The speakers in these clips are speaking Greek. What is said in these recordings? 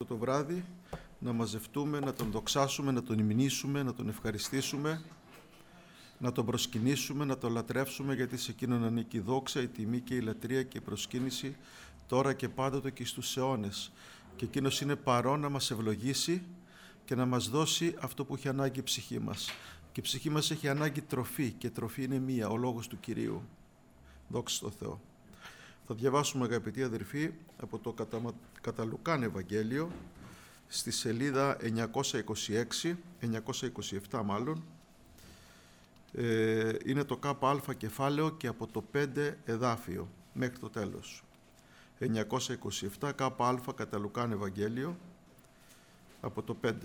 το βράδυ να μαζευτούμε, να τον δοξάσουμε, να τον υμνήσουμε, να τον ευχαριστήσουμε, να τον προσκυνήσουμε, να τον λατρεύσουμε, γιατί σε εκείνον ανήκει η δόξα, η τιμή και η λατρεία και η προσκύνηση τώρα και πάντοτε και στους αιώνες. Και εκείνος είναι παρόν να μας ευλογήσει και να μας δώσει αυτό που έχει ανάγκη η ψυχή μας. Και η ψυχή μας έχει ανάγκη τροφή, και τροφή είναι μία, ο λόγος του Κυρίου. Δόξα στον Θεό. Θα διαβάσουμε, αγαπητοί αδερφοί, από το κατά Λουκάν Ευαγγέλιο, στη σελίδα 926, 927 μάλλον. Είναι το ΚΑ κεφάλαιο και από το 5 εδάφιο μέχρι το τέλος. 927 ΚΑ κατά Λουκάν Ευαγγέλιο από το 5.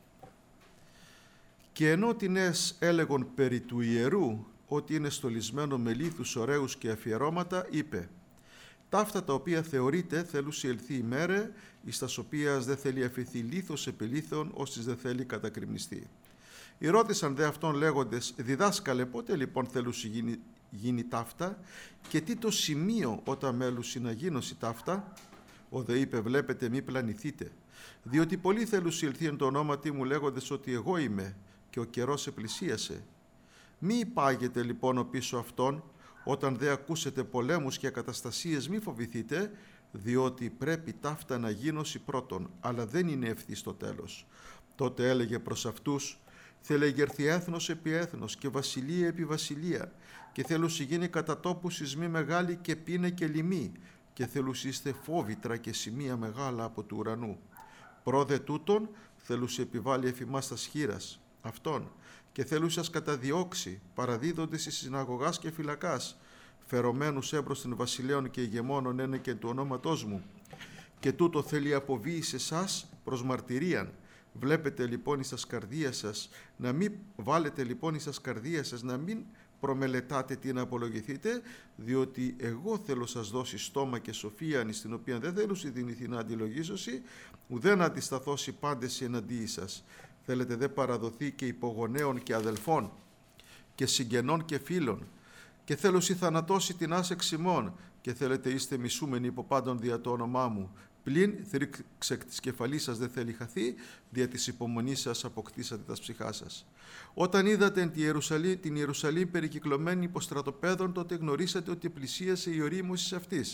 Και ενώ τινές έλεγον περί του ιερού ότι είναι στολισμένο με λίθους ωραίους και αφιερώματα, είπε: «Ταύτα τα οποία θεωρείται θέλουσι ελθεί ημέρε, εις τας οποίας δεν θέλει αφαιθεί λίθος επί λίθων, ώστις δεν θέλει κατακριμνιστεί». Ρώτησαν δε αυτόν λέγοντες: «Διδάσκαλε, πότε λοιπόν θέλουσι γίνει ταύτα, και τι το σημείο όταν μέλουσι να γίνωσι ταύτα?» Ο δε είπε: «Βλέπετε, μη πλανηθείτε, διότι πολλοί θέλουσι ελθεί εν το ονόματι μου λέγοντες ότι εγώ είμαι, και ο καιρός επλησίασε. Μη υπάγετε λοιπόν ο πίσω αυτόν, όταν δε ακούσετε πολέμους και ακαταστασίες μη φοβηθείτε, διότι πρέπει ταύτα να γίνωσι πρώτον, αλλά δεν είναι ευθύς το τέλος». Τότε έλεγε προς αυτούς: «Θέλεγερθει έθνος επί έθνος και βασιλεία επί βασιλεία, και θέλουσι γίνει κατά τόπου σεισμοί μεγάλοι και πίνε και λοιμοί, και θέλουσι είστε φόβητρα και σημεία μεγάλα από του ουρανού. Πρόδε τούτον θέλουσι επιβάλλει εφημάς τας χείρας αυτόν, και θέλουσι σας καταδιώξει, παραδίδοντες εις συναγωγάς και φυλακάς, φερωμένους έμπρος των βασιλέων και ηγεμόνων ένε και του ονόματός μου. Και τούτο θέλει αποβεί σε εσάς προς μαρτυρίαν. Βλέπετε λοιπόν εις τας καρδίας σας, να μην βάλετε λοιπόν εις τας καρδίας σας, να μην προμελετάτε τι να απολογηθείτε, διότι εγώ θέλω σας δώσει στόμα και σοφία, εις την οποία δεν θέλουσι δυνηθεί να αντιλογήσωση, ουδέ να αντισταθώσει πάντες εναντίοι σας. Θέλετε δε παραδοθεί και υπογονέων και αδελφών και συγγενών και φίλων, και θέλουσι θανατώσει την άσεξ ημών, και θέλετε είστε μισούμενοι υπό πάντων δια το όνομά μου. Πλην θρύξε εκ της κεφαλής σας δεν θέλει χαθεί, δια της υπομονής σας αποκτήσατε τα ψυχά σας. Όταν είδατε την Ιερουσαλήμ περικυκλωμένη υπό στρατοπέδων, τότε γνωρίσατε ότι πλησίασε η ορίμωση αυτής.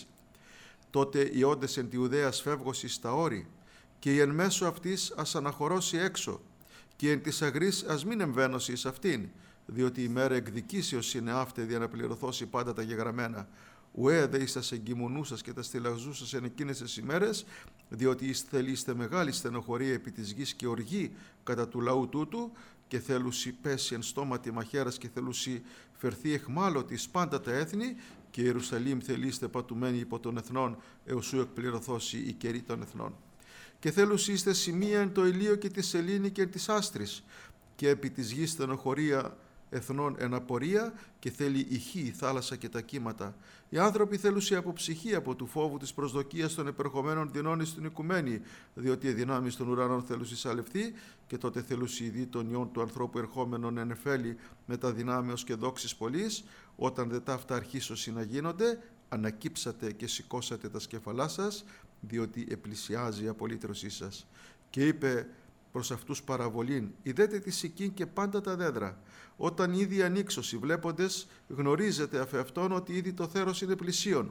Τότε οι όντες εν τη Ιουδαίας φεύγωσι στα όρη, και η εν μέσω αυτής ας αναχωρώσει έξω, και εν της αγρής ας μην εμβαίνωση εις αυτήν, διότι η μέρα εκδικήσεως είναι αύτε δια να πληρωθώσει πάντα τα γεγραμμένα. Ουέ δε εις τας εγκυμονούσας και τα στυλαζούσας εν εκείνες τις ημέρες, διότι θελείστε μεγάλη στενοχωρία επί της γης και οργή κατά του λαού τούτου, και θέλουσι πέσει εν στόματι μαχαίρας και θέλουσι φερθεί εχμάλωτης πάντα τα έθνη, και Ιερουσαλήμ θελείστε πατουμένη υπό των εθνών, εωσού εκπληρωθώσει η καιρή των εθνών. Και θέλουσι είστε σημεία εν το ηλίο και τη σελήνη και εν της άστρης, και επί της γης στενοχωρία εθνών εν απορία, και θέλει η χή, η θάλασσα και τα κύματα. Οι άνθρωποι θέλουσι από ψυχή, από του φόβου της προσδοκίας των επερχομένων δεινών εις την οικουμένη, διότι οι δυνάμεις των ουρανών θέλουσι σαλευθεί, και τότε θέλουσι η δι των ιών του ανθρώπου ερχόμενων εν εφέλη με τα δυνάμεως και δόξης πολλής. Όταν δε ταύτα αρχίσωσι να γίνονται, ανακύψατε και σηκώσατε τα σκεφαλά σας, διότι επλησιάζει η απολύτρωσή σας. Και είπε προς αυτούς παραβολήν: «Ιδέτε τη σικήν και πάντα τα δέντρα. Όταν ήδη ανοίξωση βλέποντες, γνωρίζετε αφ' αυτόν ότι ήδη το θέρος είναι πλησίον.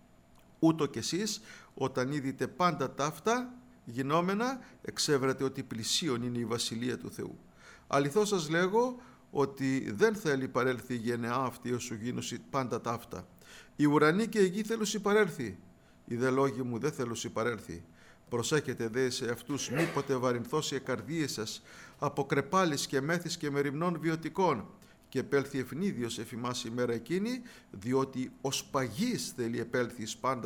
Ούτω κι εσείς, όταν είδητε πάντα ταύτα γινόμενα, εξέβρετε ότι πλησίον είναι η βασιλεία του Θεού. Αληθώς σας λέγω ότι δεν θέλει παρέλθει η γενεά αυτή όσο γίνωση πάντα ταύτα. Η ουρανή και η γη θέλουσι παρέλθει, οι δε λόγοι μου δεν θέλουσι παρέλθει. Προσέχετε δε σε αυτούς, μήποτε βαρυνθώσει οι καρδίες σας από κρεπάλης και μέθης και μεριμνών βιωτικών, και επέλθει ευνίδιος εφημάς η μέρα εκείνη, διότι ως παγής θέλει επέλθει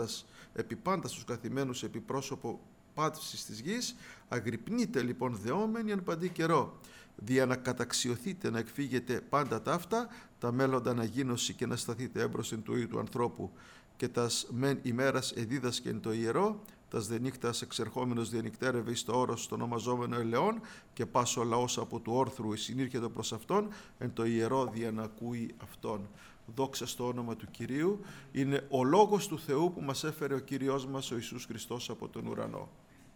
επί πάντα στους καθημένους επί πρόσωπο πάτησης της γης. Αγρυπνείτε λοιπόν δεόμενοι εν παντή καιρό, δια να καταξιωθείτε να εκφύγετε πάντα ταύτα, τα μέλλοντα να γίνωση και να σταθείτε έμπροσθεν του Υιού του ανθρώπου. Και τας μεν ημέρας εδίδασκεν το ιερό, τας δε νύχτας εξερχόμενος διανυκτέρευε εις το όρος τον ονομαζόμενο ελαιών, και πάσο λαός από του όρθρου συνήρχεται προς αυτόν, εν το ιερό δια να ακούει αυτόν». Δόξα στο όνομα του Κυρίου. Είναι ο Λόγος του Θεού που μας έφερε ο Κύριος μας ο Ιησούς Χριστός από τον ουρανό.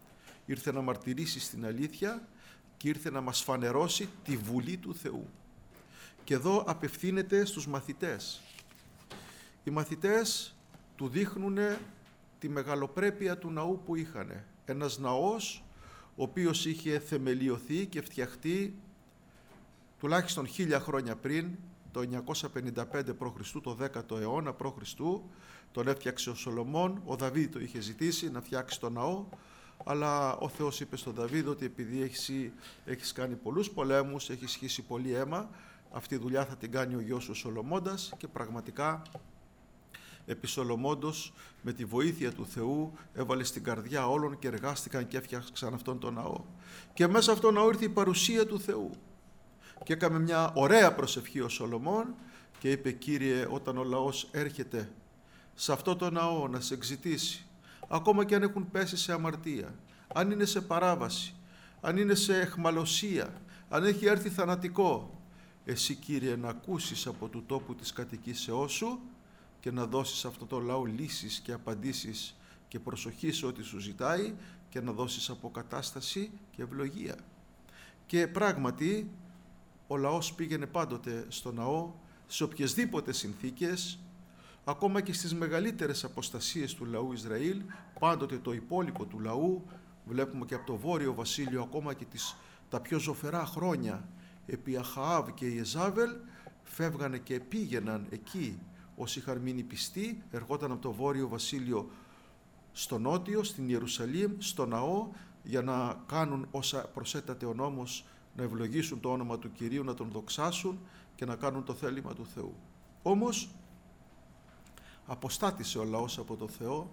ήρθε να μαρτυρήσει στην αλήθεια και ήρθε να μας φανερώσει τη Βουλή του Θεού. Και εδώ απευθύνεται στους μαθητές. Οι μαθητές του δείχνουν τη μεγαλοπρέπεια του ναού που είχαν. Ένας ναός ο οποίος είχε θεμελιωθεί και φτιαχτεί τουλάχιστον 1000 χρόνια πριν, το 955 π.Χ., το 10ο αιώνα π.Χ., τον έφτιαξε ο Σολομών. Ο Δαβίδ το είχε ζητήσει να φτιάξει το ναό, αλλά ο Θεός είπε στον Δαβίδ ότι επειδή έχεις κάνει πολλούς πολέμους, έχεις σχίσει πολύ αίμα, αυτή η δουλειά θα την κάνει ο γιος σου Σολομώντας, και πραγματικά επί Σολομώντος με τη βοήθεια του Θεού έβαλε στην καρδιά όλων και εργάστηκαν και έφτιαξαν αυτόν τον ναό. Και μέσα αυτόν τον ναό ήρθε η παρουσία του Θεού. Και έκαμε μια ωραία προσευχή ο Σολομών και είπε: Κύριε, όταν ο λαός έρχεται σε αυτό το ναό να σε εξητήσει, ακόμα και αν έχουν πέσει σε αμαρτία, αν είναι σε παράβαση, αν είναι σε αιχμαλωσία, αν έχει έρθει θανατικό, εσύ, Κύριε, να ακούσεις από του τόπου της κατοικήσεώς σου και να δώσεις αυτό το λαό λύσεις και απαντήσεις και προσοχή σε ό,τι σου ζητάει και να δώσεις αποκατάσταση και ευλογία. Και πράγματι ο λαός πήγαινε πάντοτε στο ναό, σε οποιασδήποτε συνθήκες, ακόμα και στις μεγαλύτερες αποστασίες του λαού Ισραήλ, πάντοτε το υπόλοιπο του λαού, βλέπουμε και από το Βόρειο Βασίλειο, ακόμα και τα πιο ζωφερά χρόνια επί Αχαάβ και Ιεζάβελ, φεύγανε και πήγαιναν εκεί όσοι είχαν μείνει πιστοί, ερχόταν από το Βόρειο Βασίλειο στο Νότιο, στην Ιερουσαλήμ, στο ναό, για να κάνουν όσα προσέτατε ο νόμος, να ευλογήσουν το όνομα του Κυρίου, να τον δοξάσουν και να κάνουν το θέλημα του Θεού. Όμως αποστάτησε ο λαός από το Θεό.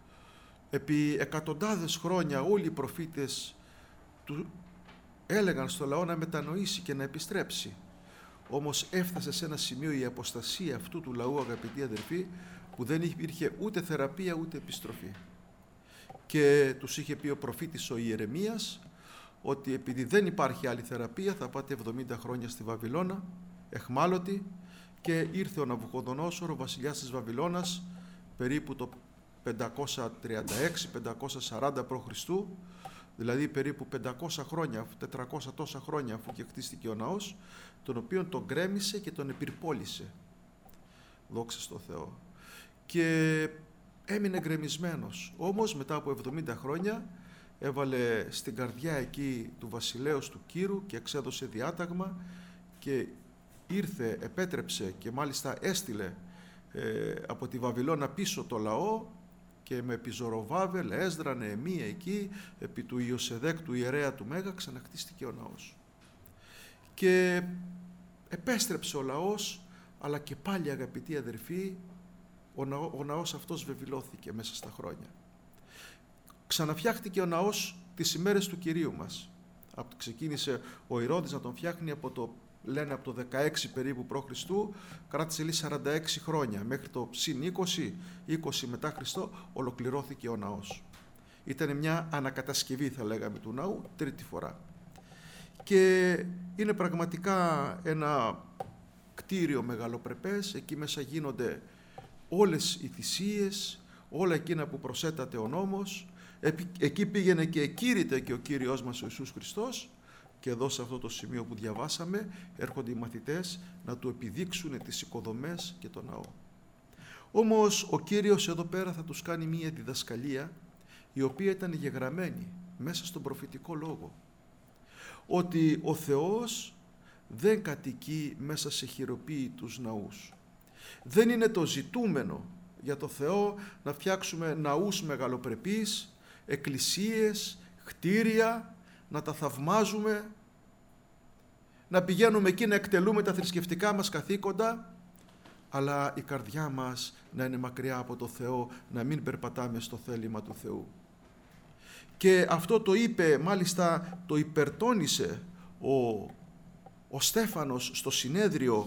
Επί εκατοντάδες χρόνια όλοι οι προφήτες του έλεγαν στο λαό να μετανοήσει και να επιστρέψει. Όμως έφτασε σε ένα σημείο η αποστασία αυτού του λαού, αγαπητοί αδερφοί, που δεν υπήρχε ούτε θεραπεία ούτε επιστροφή. Και τους είχε πει ο προφήτης ο Ιερεμίας ότι επειδή δεν υπάρχει άλλη θεραπεία θα πάτε 70 χρόνια στη Βαβυλώνα, εχμάλωτοι, και ήρθε ο Ναβουχοδονόσορ, ο βασιλιάς της Βαβυλώνας, περίπου το 536-540 π.Χ., δηλαδή περίπου 500 χρόνια, 400 τόσα χρόνια αφού και χτίστηκε ο ναός, τον οποίον τον γκρέμισε και τον επιρπόλησε. Δόξα στο Θεό. Και έμεινε γκρεμισμένος. Όμως μετά από 70 χρόνια έβαλε στην καρδιά εκεί του βασιλέως του Κύρου και εξέδωσε διάταγμα και ήρθε, επέτρεψε και μάλιστα έστειλε από τη Βαβυλώνα πίσω το λαό, και με επί Ζοροβάβελ, Έσδρα, Νεεμία εκεί, επί του Ιωσεδέκ, του ιερέα του Μέγα, ξαναχτίστηκε ο ναός. Και επέστρεψε ο λαός, αλλά και πάλι, αγαπητοί αδερφοί, ο ναός αυτός βεβηλώθηκε μέσα στα χρόνια. Ξαναφτιάχτηκε ο ναός τις ημέρες του Κυρίου μας. Ξεκίνησε ο Ηρώδης να τον φτιάχνει από το 16 περίπου π.Χ., κράτησε λίγο 46 χρόνια, μέχρι το συν 20 μετά Χριστό ολοκληρώθηκε ο ναός. Ήταν μια ανακατασκευή, θα λέγαμε, του ναού, τρίτη φορά. Και είναι πραγματικά ένα κτίριο μεγαλοπρεπές, εκεί μέσα γίνονται όλες οι θυσίες, όλα εκείνα που προσέτατε ο νόμος, εκεί πήγαινε και εκήρυτε και ο Κύριος μας ο Ιησούς Χριστός. Και εδώ σε αυτό το σημείο που διαβάσαμε έρχονται οι μαθητές να του επιδείξουν τις οικοδομές και τον ναό. Όμως ο Κύριος εδώ πέρα θα τους κάνει μία διδασκαλία η οποία ήταν γεγραμμένη μέσα στον προφητικό λόγο. Ότι ο Θεός δεν κατοικεί μέσα σε χειροποίητους ναούς. Δεν είναι το ζητούμενο για το Θεό να φτιάξουμε ναούς μεγαλοπρεπείς, εκκλησίες, κτίρια, να τα θαυμάζουμε, να πηγαίνουμε εκεί να εκτελούμε τα θρησκευτικά μας καθήκοντα, αλλά η καρδιά μας να είναι μακριά από το Θεό, να μην περπατάμε στο θέλημα του Θεού. Και αυτό το είπε, μάλιστα το υπερτώνησε ο Στέφανος στο συνέδριο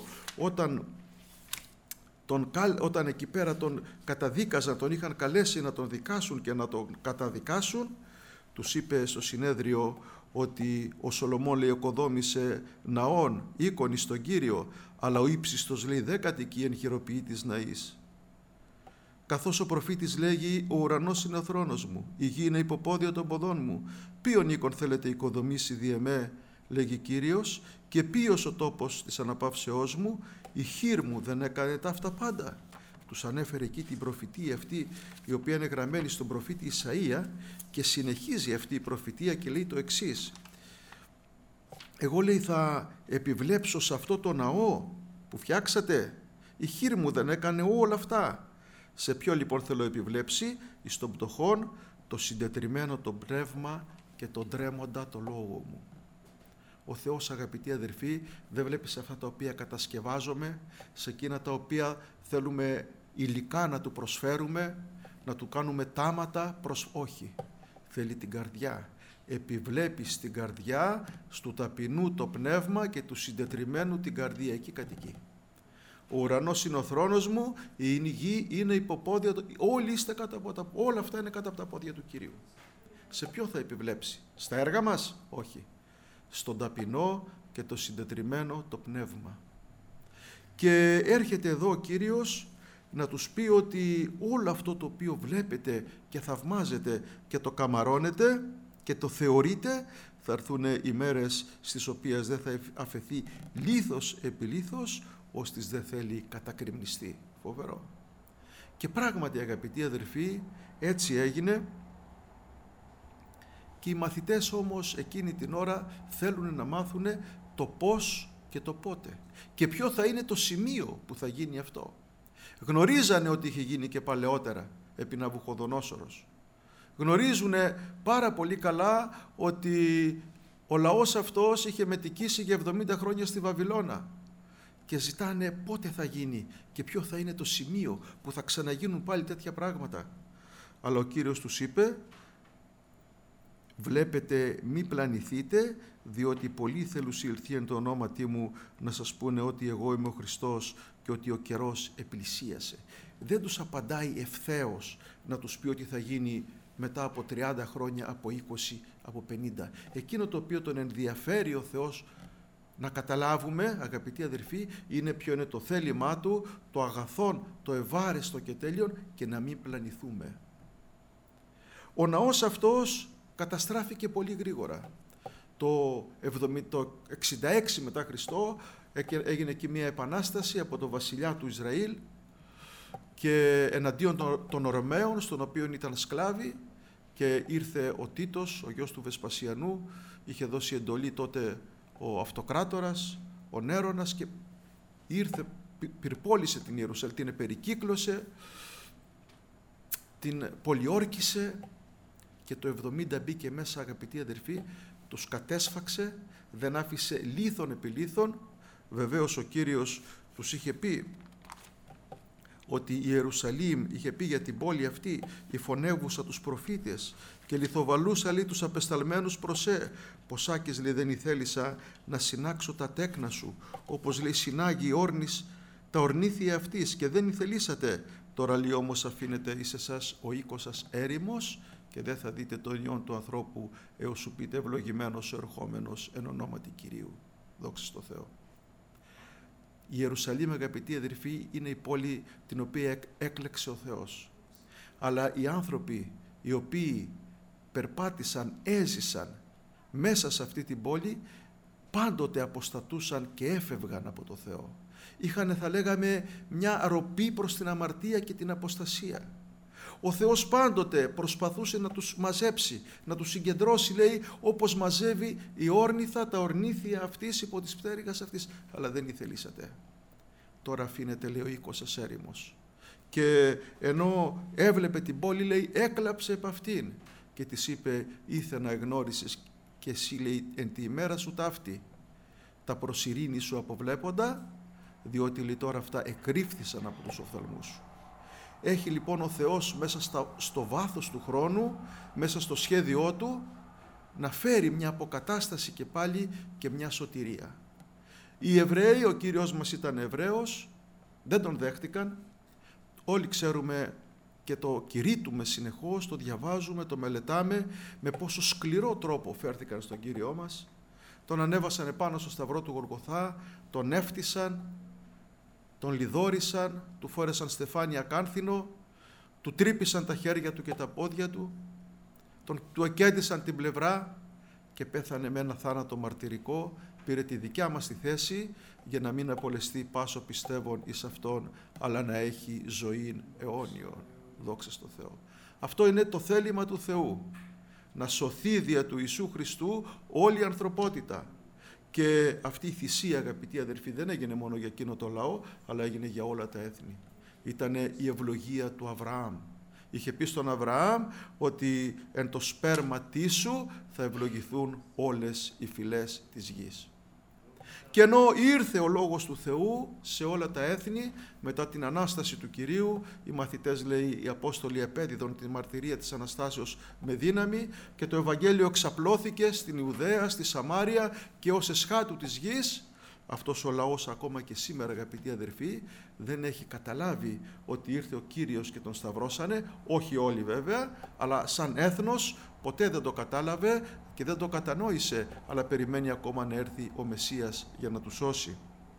όταν εκεί πέρα τον καταδίκαζαν, τον είχαν καλέσει να τον δικάσουν και να τον καταδικάσουν. Τους είπε στο συνέδριο ότι ο Σολομών, λέει, οικοδόμησε ναών, οίκονη στον Κύριο, αλλά ο ύψιστος, λέει, δεν κατοικεί εν χειροποίητης ναής. Καθώς ο προφήτης λέγει «Ο ουρανός είναι ο θρόνος μου, η γη είναι υποπόδιο των ποδών μου. Ποιον οίκον θέλετε οικοδομήσει δι' εμέ, λέγει Κύριος, και ποιος ο τόπος της αναπαύσεώς μου, η χείρ μου δεν έκανε τα αυτά πάντα». Τους ανέφερε εκεί την προφητεία αυτή, η οποία είναι γραμμένη στον προφήτη Ισαΐα, και συνεχίζει αυτή η προφητεία και λέει το εξής: «Εγώ, λέει, θα επιβλέψω σε αυτό το ναό που φτιάξατε, η χείρ μου δεν έκανε όλα αυτά». Σε ποιο λοιπόν θέλω επιβλέψει? Εις των πτωχών, το συντετριμμένο το πνεύμα και τον τρέμοντα το λόγο μου. Ο Θεός, αγαπητοί αδερφοί, δεν βλέπει σε αυτά τα οποία κατασκευάζουμε, σε εκείνα τα οποία θέλουμε υλικά να του προσφέρουμε, να του κάνουμε τάματα όχι. Θέλει την καρδιά. Επιβλέπει στην καρδιά, στου ταπεινού το πνεύμα και του συντετριμμένου την καρδία. Εκεί κατοικεί. Ο ουρανός είναι ο θρόνος μου, η γη είναι υποπόδια, όλοι είστε κάτω από όλα αυτά είναι κάτω από τα πόδια του Κυρίου. Σε ποιο θα επιβλέψει? Στα έργα μας? Όχι. Στον ταπεινό και το συντετριμμένο το πνεύμα. Και έρχεται εδώ ο Κύριος να τους πει ότι όλο αυτό το οποίο βλέπετε και θαυμάζετε και το καμαρώνετε και το θεωρείτε, θα έρθουν οι μέρες στις οποίες δεν θα αφαιθεί λίθος επί λίθος, ώστις δεν θέλει κατακριμνιστεί. Φοβερό. Και πράγματι, αγαπητοί αδερφοί, έτσι έγινε, και οι μαθητές όμως εκείνη την ώρα θέλουν να μάθουν το πώς και το πότε και ποιο θα είναι το σημείο που θα γίνει αυτό. Γνωρίζανε ότι είχε γίνει και παλαιότερα επί Ναβουχοδονόσορος. Γνωρίζουν πάρα πολύ καλά ότι ο λαός αυτός είχε μετικήσει για 70 χρόνια στη Βαβυλώνα και ζητάνε πότε θα γίνει και ποιο θα είναι το σημείο που θα ξαναγίνουν πάλι τέτοια πράγματα. Αλλά ο Κύριος τους είπε: «Βλέπετε, μη πλανηθείτε, διότι πολλοί θελουσιελθεί εν το ονόματι μου να σας πούνε ότι εγώ είμαι ο Χριστός και ότι ο καιρός επλησίασε». Δεν τους απαντάει ευθέως να τους πει ότι θα γίνει μετά από 30 χρόνια, από 20, από 50. Εκείνο το οποίο τον ενδιαφέρει ο Θεός να καταλάβουμε, αγαπητοί αδερφοί, είναι ποιο είναι το θέλημά Του, το αγαθόν, το ευάρεστο και τέλειον, και να μην πλανηθούμε. Ο ναός αυτός καταστράφηκε πολύ γρήγορα. Το 66 μετά Χριστό έγινε εκεί μια επανάσταση από τον βασιλιά του Ισραήλ και εναντίον των Ρωμαίων, στον οποίο ήταν σκλάβοι, και ήρθε ο Τίτος, ο γιος του Βεσπασιανού, είχε δώσει εντολή τότε ο αυτοκράτορας, ο Νέρονας, και ήρθε, πυρπόλησε την Ιερουσαλήμ, την περικύκλωσε, την πολιόρκησε και το 70 μπήκε μέσα, αγαπητοί αδερφοί, τους κατέσφαξε, δεν άφησε λίθον επί λίθον. Βεβαίως ο Κύριος τους είχε πει ότι η Ιερουσαλήμ, είχε πει για την πόλη αυτή, η φωνεύουσα τους προφήτες και λιθοβαλούσα, λέει, τους απεσταλμένους προσέ. Ποσάκες, λέει, δεν ηθέλησα να συνάξω τα τέκνα σου, όπως, λέει, συνάγει η όρνης τα ορνήθια αυτής, και δεν ηθελήσατε. Τώρα, λέει, όμως αφήνετε εις εσάς ο οίκος σας έρημος και δεν θα δείτε τον ιόν του ανθρώπου έως σου πείτε ευλογημένος ο ερχόμενος εν ονόματι Κυρίου. Δόξα στο Θεό. Η Ιερουσαλήμ, αγαπητοί αδερφοί, είναι η πόλη την οποία έκλεξε ο Θεός. Αλλά οι άνθρωποι οι οποίοι περπάτησαν, έζησαν μέσα σε αυτή την πόλη, πάντοτε αποστατούσαν και έφευγαν από το Θεό. Είχαν, θα λέγαμε, μια ροπή προς την αμαρτία και την αποστασία. Ο Θεός πάντοτε προσπαθούσε να τους μαζέψει, να τους συγκεντρώσει, λέει, όπως μαζεύει η όρνηθα τα ορνήθια αυτής υπό της πτέρυγας αυτής. Αλλά δεν ηθελήσατε. Τώρα αφήνετε, λέει, ο οίκος σας έρημος. Και ενώ έβλεπε την πόλη, λέει, έκλαψε επ' αυτήν και της είπε: «Ήθε να εγνώρισες και εσύ, λέει, εν τη ημέρα σου ταύτη τα προσειρήνη σου αποβλέποντα, διότι, λέει, τώρα αυτά εκρύφθησαν από τους οφθαλμούς σου». Έχει λοιπόν ο Θεός μέσα στο βάθος του χρόνου, μέσα στο σχέδιό Του, να φέρει μια αποκατάσταση και πάλι και μια σωτηρία. Οι Εβραίοι, ο Κύριος μας ήταν Εβραίος, δεν Τον δέχτηκαν. Όλοι ξέρουμε και το κηρύττουμε συνεχώς, το διαβάζουμε, το μελετάμε, με πόσο σκληρό τρόπο φέρθηκαν στον Κύριό μας. Τον ανέβασαν επάνω στο σταυρό του Γολγοθά, τον έφτισαν, τον λιδόρισαν, του φόρεσαν στεφάνι ακάνθινο, του τρύπησαν τα χέρια του και τα πόδια του, του εκέντησαν την πλευρά και πέθανε με ένα θάνατο μαρτυρικό, πήρε τη δικιά μας τη θέση για να μην απολεστεί πάσο πιστεύων εις Αυτόν, αλλά να έχει ζωή αιώνιον. Δόξα στο Θεό. Αυτό είναι το θέλημα του Θεού, να σωθεί δια του Ιησού Χριστού όλη η ανθρωπότητα. Και αυτή η θυσία, αγαπητοί αδερφοί, δεν έγινε μόνο για εκείνο το λαό, αλλά έγινε για όλα τα έθνη. Ήτανε η ευλογία του Αβραάμ. Είχε πει στον Αβραάμ ότι εν το σπέρματί σου θα ευλογηθούν όλες οι φυλές της γης. Και ενώ ήρθε ο Λόγος του Θεού σε όλα τα έθνη, μετά την Ανάσταση του Κυρίου, οι μαθητές, λέει, οι Απόστολοι επέδιδον τη μαρτυρία της Αναστάσεως με δύναμη και το Ευαγγέλιο εξαπλώθηκε στην Ιουδαία, στη Σαμάρια και ως εσχάτου της γης. Αυτός ο λαός ακόμα και σήμερα, αγαπητοί αδερφοί, δεν έχει καταλάβει ότι ήρθε ο Κύριος και τον σταυρώσανε, όχι όλοι βέβαια, αλλά σαν έθνος ποτέ δεν το κατάλαβε και δεν το κατανόησε, αλλά περιμένει ακόμα να έρθει ο Μεσσίας για να του σώσει.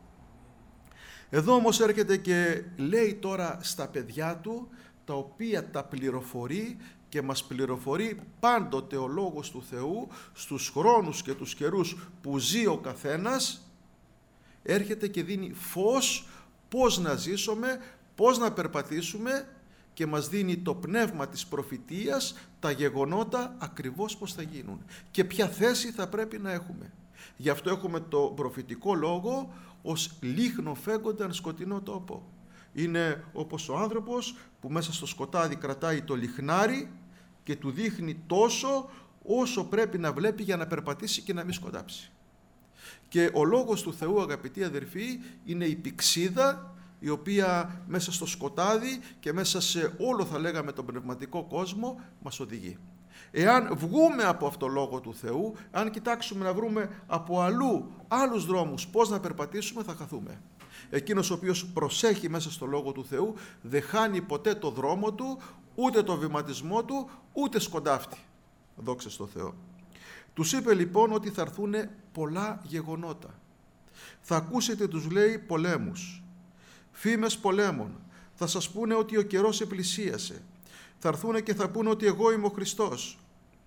Εδώ όμως έρχεται και λέει τώρα στα παιδιά του, τα οποία τα πληροφορεί και μας πληροφορεί πάντοτε ο Λόγος του Θεού στους χρόνους και τους καιρούς που ζει ο καθένας. Έρχεται και δίνει φως πώς να ζήσουμε, πώς να περπατήσουμε και μας δίνει το πνεύμα της προφητείας, τα γεγονότα ακριβώς πώς θα γίνουν και ποια θέση θα πρέπει να έχουμε. Γι' αυτό έχουμε το προφητικό λόγο ως λίχνο φέγγονταν σκοτεινό τόπο. Είναι όπως ο άνθρωπος που μέσα στο σκοτάδι κρατάει το λιχνάρι και του δείχνει τόσο όσο πρέπει να βλέπει για να περπατήσει και να μην σκοντάψει. Και ο Λόγος του Θεού, αγαπητοί αδερφοί, είναι η πυξίδα η οποία μέσα στο σκοτάδι και μέσα σε όλο, θα λέγαμε, τον πνευματικό κόσμο μας οδηγεί. Εάν βγούμε από αυτό το Λόγο του Θεού, αν κοιτάξουμε να βρούμε από αλλού άλλους δρόμους πώς να περπατήσουμε, θα χαθούμε. Εκείνος ο οποίος προσέχει μέσα στο Λόγο του Θεού δεν χάνει ποτέ το δρόμο του, ούτε το βηματισμό του, ούτε σκοντάφτει. Δόξα στο Θεό. Τους είπε λοιπόν ότι θα έρθουν πολλά γεγονότα. Θα ακούσετε, τους λέει, πολέμους, φήμες πολέμων. Θα σας πούνε ότι ο καιρός επλησίασε. Θα έρθουν και θα πούνε ότι εγώ είμαι ο Χριστός.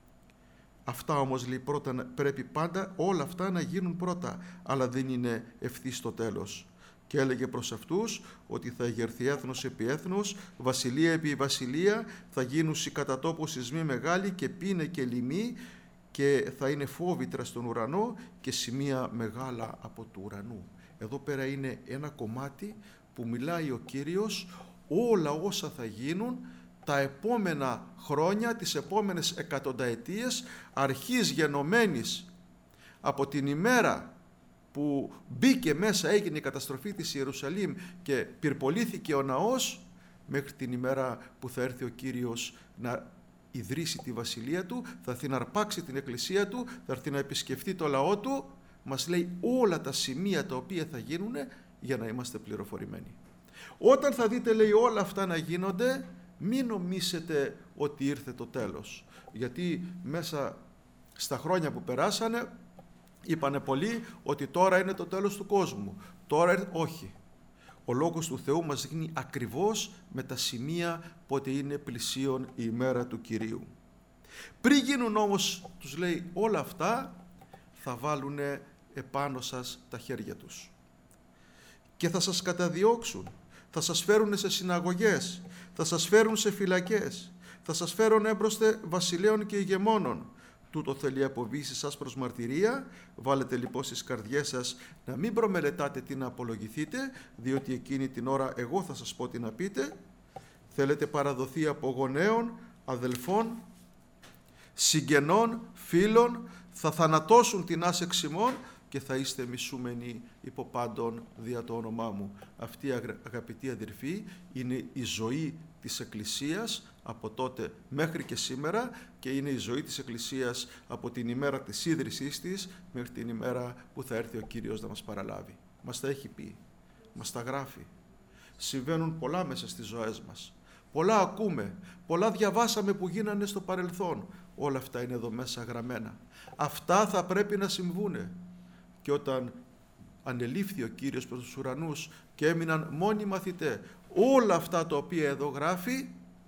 Αυτά όμως, λέει, πρώτα πρέπει πάντα όλα αυτά να γίνουν πρώτα, αλλά δεν είναι ευθύ στο τέλος. Και έλεγε προς αυτούς ότι θα εγερθεί έθνος επί έθνος, βασιλεία επί βασιλεία, θα γίνουν κατά τόπο σεισμοί μεγάλοι και πίνε και λοιμοί, και θα είναι φόβητρα στον ουρανό και σημεία μεγάλα από του ουρανού. Εδώ πέρα είναι ένα κομμάτι που μιλάει ο Κύριος όλα όσα θα γίνουν τα επόμενα χρόνια, τις επόμενες εκατονταετίες, αρχής γενομένης από την ημέρα που μπήκε μέσα, έγινε η καταστροφή της Ιερουσαλήμ και πυρπολήθηκε ο ναός, μέχρι την ημέρα που θα έρθει ο Κύριος να ιδρύσει τη βασιλεία του, θα έρθει να αρπάξει την εκκλησία του, θα έρθει να επισκεφτεί το λαό του. Μας λέει όλα τα σημεία τα οποία θα γίνουν για να είμαστε πληροφορημένοι. Όταν θα δείτε, λέει, όλα αυτά να γίνονται, μην νομίσετε ότι ήρθε το τέλος. Γιατί μέσα στα χρόνια που περάσανε είπανε πολλοί ότι τώρα είναι το τέλος του κόσμου. Τώρα όχι. Ο Λόγος του Θεού μας δείχνει ακριβώς με τα σημεία πότε είναι πλησίον η ημέρα του Κυρίου. Πριν γίνουν όμως, τους λέει, όλα αυτά, θα βάλουν επάνω σας τα χέρια τους. Και θα σας καταδιώξουν, θα σας φέρουν σε συναγωγές, θα σας φέρουν σε φυλακές, θα σας φέρουν έμπροστε βασιλέων και ηγεμόνων. Τούτο θέλει αποβήσει σας προς μαρτυρία. Βάλετε λοιπόν στις καρδιές σας να μην προμελετάτε τι να απολογηθείτε, διότι εκείνη την ώρα εγώ θα σας πω τι να πείτε. Θέλετε παραδοθεί από γονέων, αδελφών, συγγενών, φίλων, θα θανατώσουν την άσεξ ημών και θα είστε μισούμενοι υπό πάντων δια το όνομά μου. Αυτή, αγαπητοί αδερφοί, είναι η ζωή της Εκκλησίας από τότε μέχρι και σήμερα και είναι η ζωή της Εκκλησίας από την ημέρα της ίδρυσής της μέχρι την ημέρα που θα έρθει ο Κύριος να μας παραλάβει. Μας τα έχει πει, μας τα γράφει. Συμβαίνουν πολλά μέσα στις ζωές μας. Πολλά ακούμε, πολλά διαβάσαμε που γίνανε στο παρελθόν. Όλα αυτά είναι εδώ μέσα γραμμένα. Αυτά θα πρέπει να συμβούνε. Και όταν ανελήφθη ο Κύριος προς τους ουρανούς και έμειναν μόνοι μαθητές, όλα αυτά τα οποία εδώ γράφει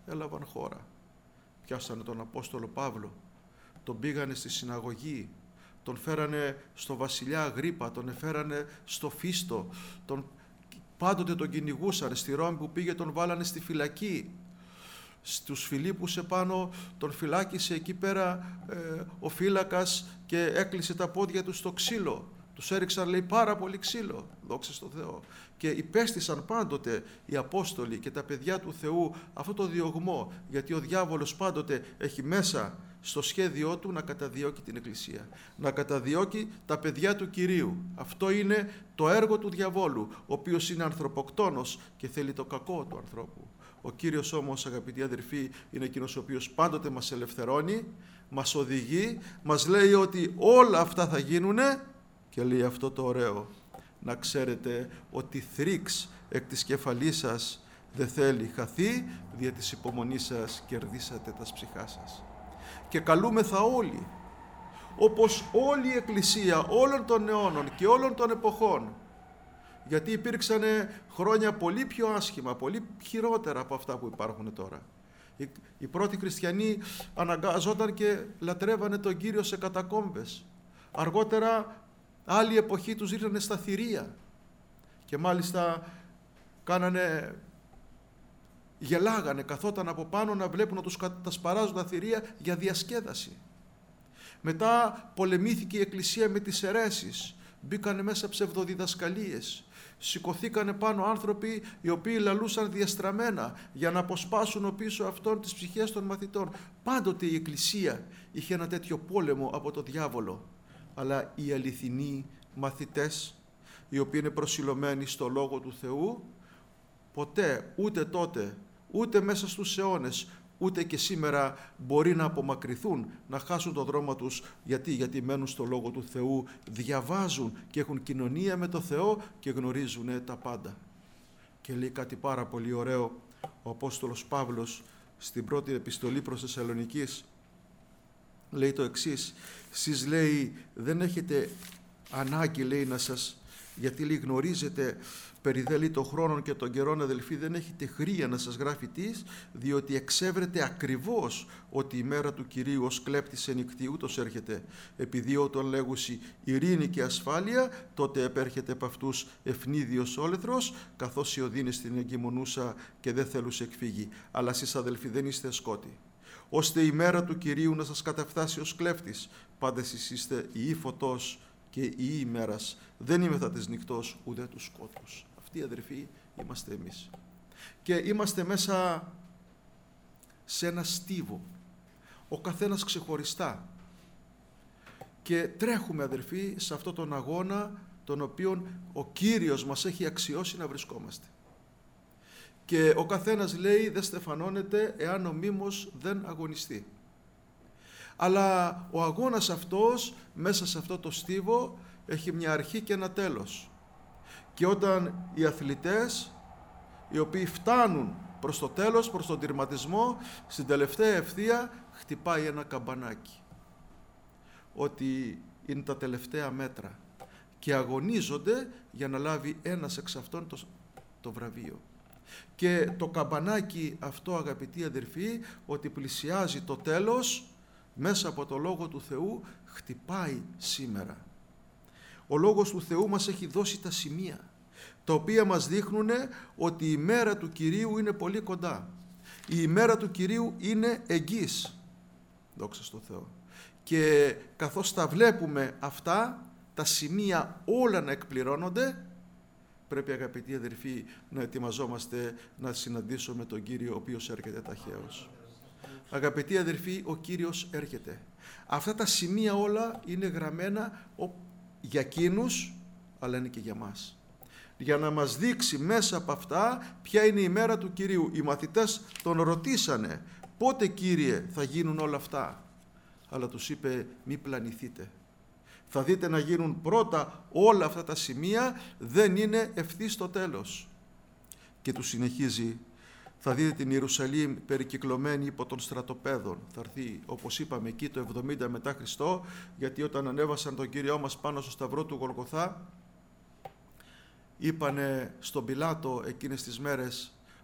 έλαβαν χώρα. Πιάσανε τον Απόστολο Παύλο, τον πήγανε στη συναγωγή, τον φέρανε στο βασιλιά Αγρίπα, τον εφέρανε στο Φίστο, πάντοτε τον κυνηγούσαν. Στη Ρώμη που πήγε τον βάλανε στη φυλακή. Στους Φιλίππους επάνω τον φυλάκισε εκεί πέρα ο φύλακας και έκλεισε τα πόδια του στο ξύλο. Τους έριξαν, λέει, πάρα πολύ ξύλο, δόξα στον Θεό. Και υπέστησαν πάντοτε οι Απόστολοι και τα παιδιά του Θεού αυτό το διωγμό, γιατί ο διάβολος πάντοτε έχει μέσα στο σχέδιό του να καταδιώκει την Εκκλησία, να καταδιώκει τα παιδιά του Κυρίου. Αυτό είναι το έργο του διαβόλου, ο οποίος είναι ανθρωποκτόνος και θέλει το κακό του ανθρώπου. Ο Κύριος όμως, αγαπητοί αδερφοί, είναι εκείνος ο οποίος πάντοτε μας ελευθερώνει, μας οδηγεί, μας λέει ότι όλα αυτά θα γίνουνε και λέει αυτό το ωραίο: να ξέρετε ότι θρύξ εκ της κεφαλής σας δεν θέλει χαθεί, δια της υπομονής σας κερδίσατε τας ψυχά σας. Και καλούμεθα όλοι, όπως όλη η Εκκλησία όλων των αιώνων και όλων των εποχών, γιατί υπήρξαν χρόνια πολύ πιο άσχημα, πολύ χειρότερα από αυτά που υπάρχουν τώρα. Οι πρώτοι χριστιανοί αναγκάζονταν και λατρεύανε τον Κύριο σε κατακόμβες. Αργότερα άλλη εποχή τους ήρθανε στα θηρία και μάλιστα γελάγανε, καθόταν από πάνω να βλέπουν να τους κατασπαράζουν τα θηρία για διασκέδαση. Μετά πολεμήθηκε η Εκκλησία με τις αιρέσεις, μπήκανε μέσα ψευδοδιδασκαλίες, σηκωθήκανε πάνω άνθρωποι οι οποίοι λαλούσαν διαστραμμένα για να αποσπάσουν πίσω αυτών τις ψυχές των μαθητών. Πάντοτε η Εκκλησία είχε ένα τέτοιο πόλεμο από το διάβολο, αλλά οι αληθινοί μαθητές, οι οποίοι είναι προσιλωμένοι στο Λόγο του Θεού, ποτέ, ούτε τότε, ούτε μέσα στους αιώνες, ούτε και σήμερα μπορεί να απομακρυνθούν, να χάσουν το δρόμο τους. Γιατί μένουν στο Λόγο του Θεού, διαβάζουν και έχουν κοινωνία με το Θεό και γνωρίζουν τα πάντα. Και λέει κάτι πάρα πολύ ωραίο ο Απόστολος Παύλος στην πρώτη επιστολή προς Θεσσαλονικείς. Λέει το εξής: «Σεις, λέει, δεν έχετε ανάγκη, λέει, να σας, γιατί, λέει, γνωρίζετε περιδέλει των χρόνων και των καιρών, αδελφοί, δεν έχετε χρία να σας γράφει τις, διότι εξεύρετε ακριβώς ότι η μέρα του Κυρίου ως κλέπτης εν νυχτή ούτως έρχεται. Επειδή όταν λέγουσι ειρήνη και ασφάλεια, τότε επέρχεται επ' αυτούς ευνίδιος όλεθρος, καθώς η οδύνη στην εγκυμονούσα και δεν θέλους εκφύγει. Αλλά εσείς, αδελφοί, δεν είστε σκότη, ώστε η μέρα του Κυρίου να σας καταφτάσει ως κλέφτης. Πάντα εσείς είστε η φωτός και η ημέρας. Δεν είμεθα της νυχτός ουδέ του σκότους». Αυτοί, αδερφοί, είμαστε εμείς. Και είμαστε μέσα σε ένα στίβο, ο καθένας ξεχωριστά. Και τρέχουμε, αδερφοί, σε αυτόν τον αγώνα τον οποίον ο Κύριος μας έχει αξιώσει να βρισκόμαστε. Και ο καθένας, λέει, δεν στεφανώνεται εάν νομίμως δεν αγωνιστεί. Αλλά ο αγώνας αυτός, μέσα σε αυτό το στίβο, έχει μια αρχή και ένα τέλος. Και όταν οι αθλητές, οι οποίοι φτάνουν προς το τέλος, προς τον τερματισμό, στην τελευταία ευθεία χτυπάει ένα καμπανάκι, ότι είναι τα τελευταία μέτρα και αγωνίζονται για να λάβει ένας εξ αυτών το βραβείο. Και το καμπανάκι αυτό, αγαπητοί αδερφοί, ότι πλησιάζει το τέλος, μέσα από το Λόγο του Θεού χτυπάει σήμερα. Ο Λόγος του Θεού μας έχει δώσει τα σημεία, τα οποία μας δείχνουν ότι η μέρα του Κυρίου είναι πολύ κοντά. Η ημέρα του Κυρίου είναι εγγύς. Δόξα στον Θεό. Και καθώς τα βλέπουμε αυτά, τα σημεία όλα να εκπληρώνονται, πρέπει, αγαπητοί αδερφοί, να ετοιμαζόμαστε να συναντήσουμε τον Κύριο, ο οποίος έρχεται ταχαίως. Αγαπητοί αδερφοί, ο Κύριος έρχεται. Αυτά τα σημεία όλα είναι γραμμένα για εκείνους, αλλά είναι και για μας. Για να μας δείξει μέσα από αυτά ποια είναι η μέρα του Κυρίου. Οι μαθητές τον ρωτήσανε, πότε, Κύριε, θα γίνουν όλα αυτά? Αλλά τους είπε, μη πλανηθείτε. Θα δείτε να γίνουν πρώτα όλα αυτά τα σημεία, δεν είναι ευθύς το τέλος. Και του συνεχίζει, θα δείτε την Ιερουσαλήμ περικυκλωμένη υπό των στρατοπέδων. Θα έρθει, όπως είπαμε, εκεί το 70 μετά Χριστό, γιατί όταν ανέβασαν τον Κύριό μας πάνω στο σταυρό του Γολγοθά, είπανε στον Πιλάτο εκείνες τις μέρες,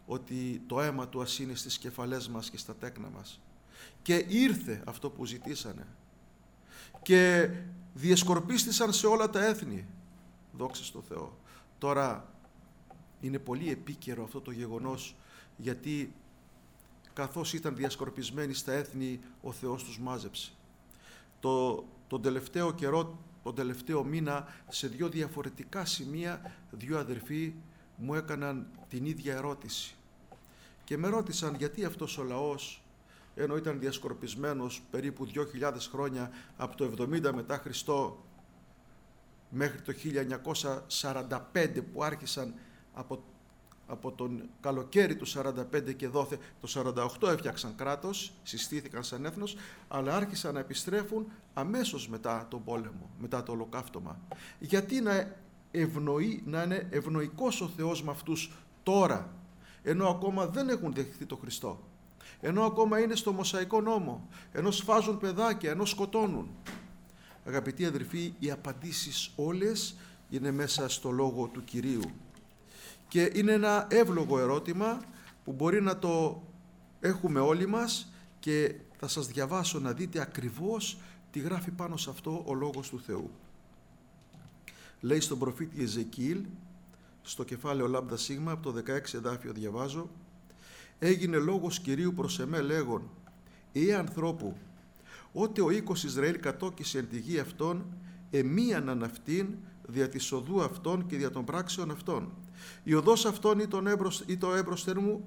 ότι το αίμα του ας είναι στις κεφαλές μας και στα τέκνα μας. Και ήρθε αυτό που ζητήσανε. Και διεσκορπίστησαν σε όλα τα έθνη. Δόξα στο Θεό. Τώρα είναι πολύ επίκαιρο αυτό το γεγονός, γιατί καθώς ήταν διασκορπισμένοι στα έθνη, ο Θεός τους μάζεψε. Τον τελευταίο καιρό, τον τελευταίο μήνα, σε δύο διαφορετικά σημεία, δύο αδερφοί μου έκαναν την ίδια ερώτηση. Και με ρώτησαν γιατί αυτός ο λαός, ενώ ήταν διασκορπισμένος περίπου 2.000 χρόνια από το 70 μετά Χριστό μέχρι το 1945 που άρχισαν από τον καλοκαίρι του 45 και δόθε, το 48 έφτιαξαν κράτος, συστήθηκαν σαν έθνος, αλλά άρχισαν να επιστρέφουν αμέσως μετά τον πόλεμο, μετά το ολοκαύτωμα. Γιατί να είναι ευνοϊκός ο Θεός με αυτούς τώρα, ενώ ακόμα δεν έχουν δεχθεί τον Χριστό, ενώ ακόμα είναι στο Μωσαϊκό νόμο, ενώ σφάζουν παιδάκια, ενώ σκοτώνουν? Αγαπητοί αδελφοί, οι απαντήσεις όλες είναι μέσα στο λόγο του Κυρίου. Και είναι ένα εύλογο ερώτημα που μπορεί να το έχουμε όλοι μας, και θα σας διαβάσω να δείτε ακριβώς τι γράφει πάνω σε αυτό ο λόγος του Θεού. Λέει στον προφήτη Εζεκίηλ, στο κεφάλαιο λάμδα σίγμα, από το 16 εδάφιο διαβάζω: «Έγινε λόγος Κυρίου προς εμέ λέγον, ανθρώπου, ότε ο οίκος Ισραήλ κατόκισε εν τη γη αυτών, εμίαναν αυτήν δια της οδού αυτών και δια των πράξεων αυτών. Η οδός αυτών ή το έμπροσθεν μου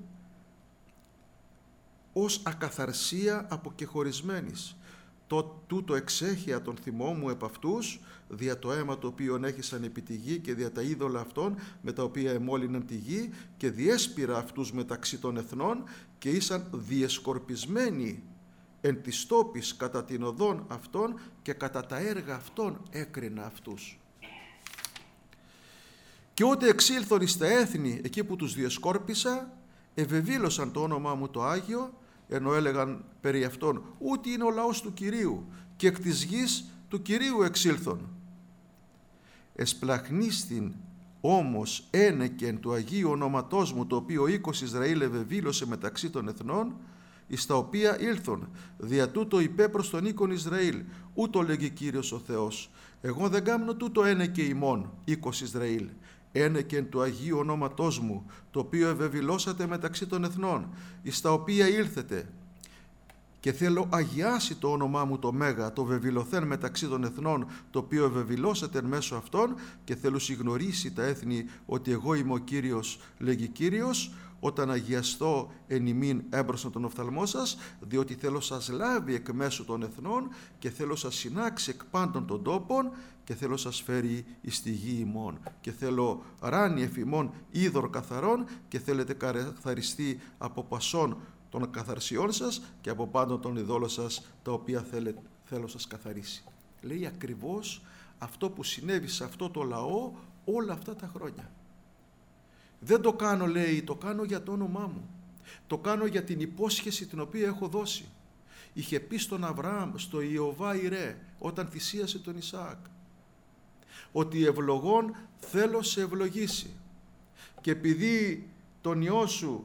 ως ακαθαρσία αποκεχωρισμένης. Τούτο εξέχεια των θυμών μου επ' αυτούς, δια το αίμα το οποίο έχησαν επί τη γη και δια τα είδωλα αυτών με τα οποία εμόλυναν τη γη, και διέσπηρα αυτούς μεταξύ των εθνών και ήσαν διεσκορπισμένοι εν της τόπης κατά την οδόν αυτών και κατά τα έργα αυτών έκρινα αυτούς. Και ότε εξήλθον εις τα έθνη εκεί που τους διεσκόρπισα, ευεβήλωσαν το όνομά μου το Άγιο, ενώ έλεγαν περί αυτών, ούτε είναι ο λαός του Κυρίου, και εκ της γης του Κυρίου εξήλθον. Εσπλαχνίστην όμως ένεκεν του Αγίου ονόματός μου, το οποίο οίκος Ισραήλ ευεβήλωσε μεταξύ των εθνών, εις τα οποία ήλθον, δια τούτο υπέ προς τον οίκον Ισραήλ, ούτω λέγει Κύριος ο Θεός, εγώ δεν κάμνω τούτο ένεκε ημών, οίκος Ισραήλ, ένεκεν του Αγίου ονόματός μου, το οποίο ευεβηλώσατε μεταξύ των εθνών, εις τα οποία ήλθετε, και θέλω αγιάσει το όνομά μου το Μέγα, το βεβηλωθέν μεταξύ των εθνών, το οποίο ευεβηλώσατε εν μέσω αυτών, και θέλω συγνωρίσει τα έθνη ότι εγώ είμαι ο Κύριος, λέγει Κύριος, όταν αγιαστώ εν ημίν έμπροσαν τον οφθαλμό σας, διότι θέλω σας λάβει εκ μέσω των εθνών και θέλω σας συνάξει εκ πάντων των τόπων και θέλω σας φέρει εις τη γη ημών και θέλω ράνι εφημών είδωρ καθαρών και θέλετε καθαριστεί από πασών των καθαρσιών σας και από πάντων των ειδόλων σας τα οποία θέλω σας καθαρίσει. Λέει ακριβώς αυτό που συνέβη σε αυτό το λαό όλα αυτά τα χρόνια. Δεν το κάνω, λέει, το κάνω για το όνομά μου. Το κάνω για την υπόσχεση την οποία έχω δώσει. Είχε πει στον Αβραάμ, στο Ιωβά Ιρέ, όταν θυσίασε τον Ισαάκ, ότι ευλογών θέλω σε ευλογήσει. Και επειδή τον ιό σου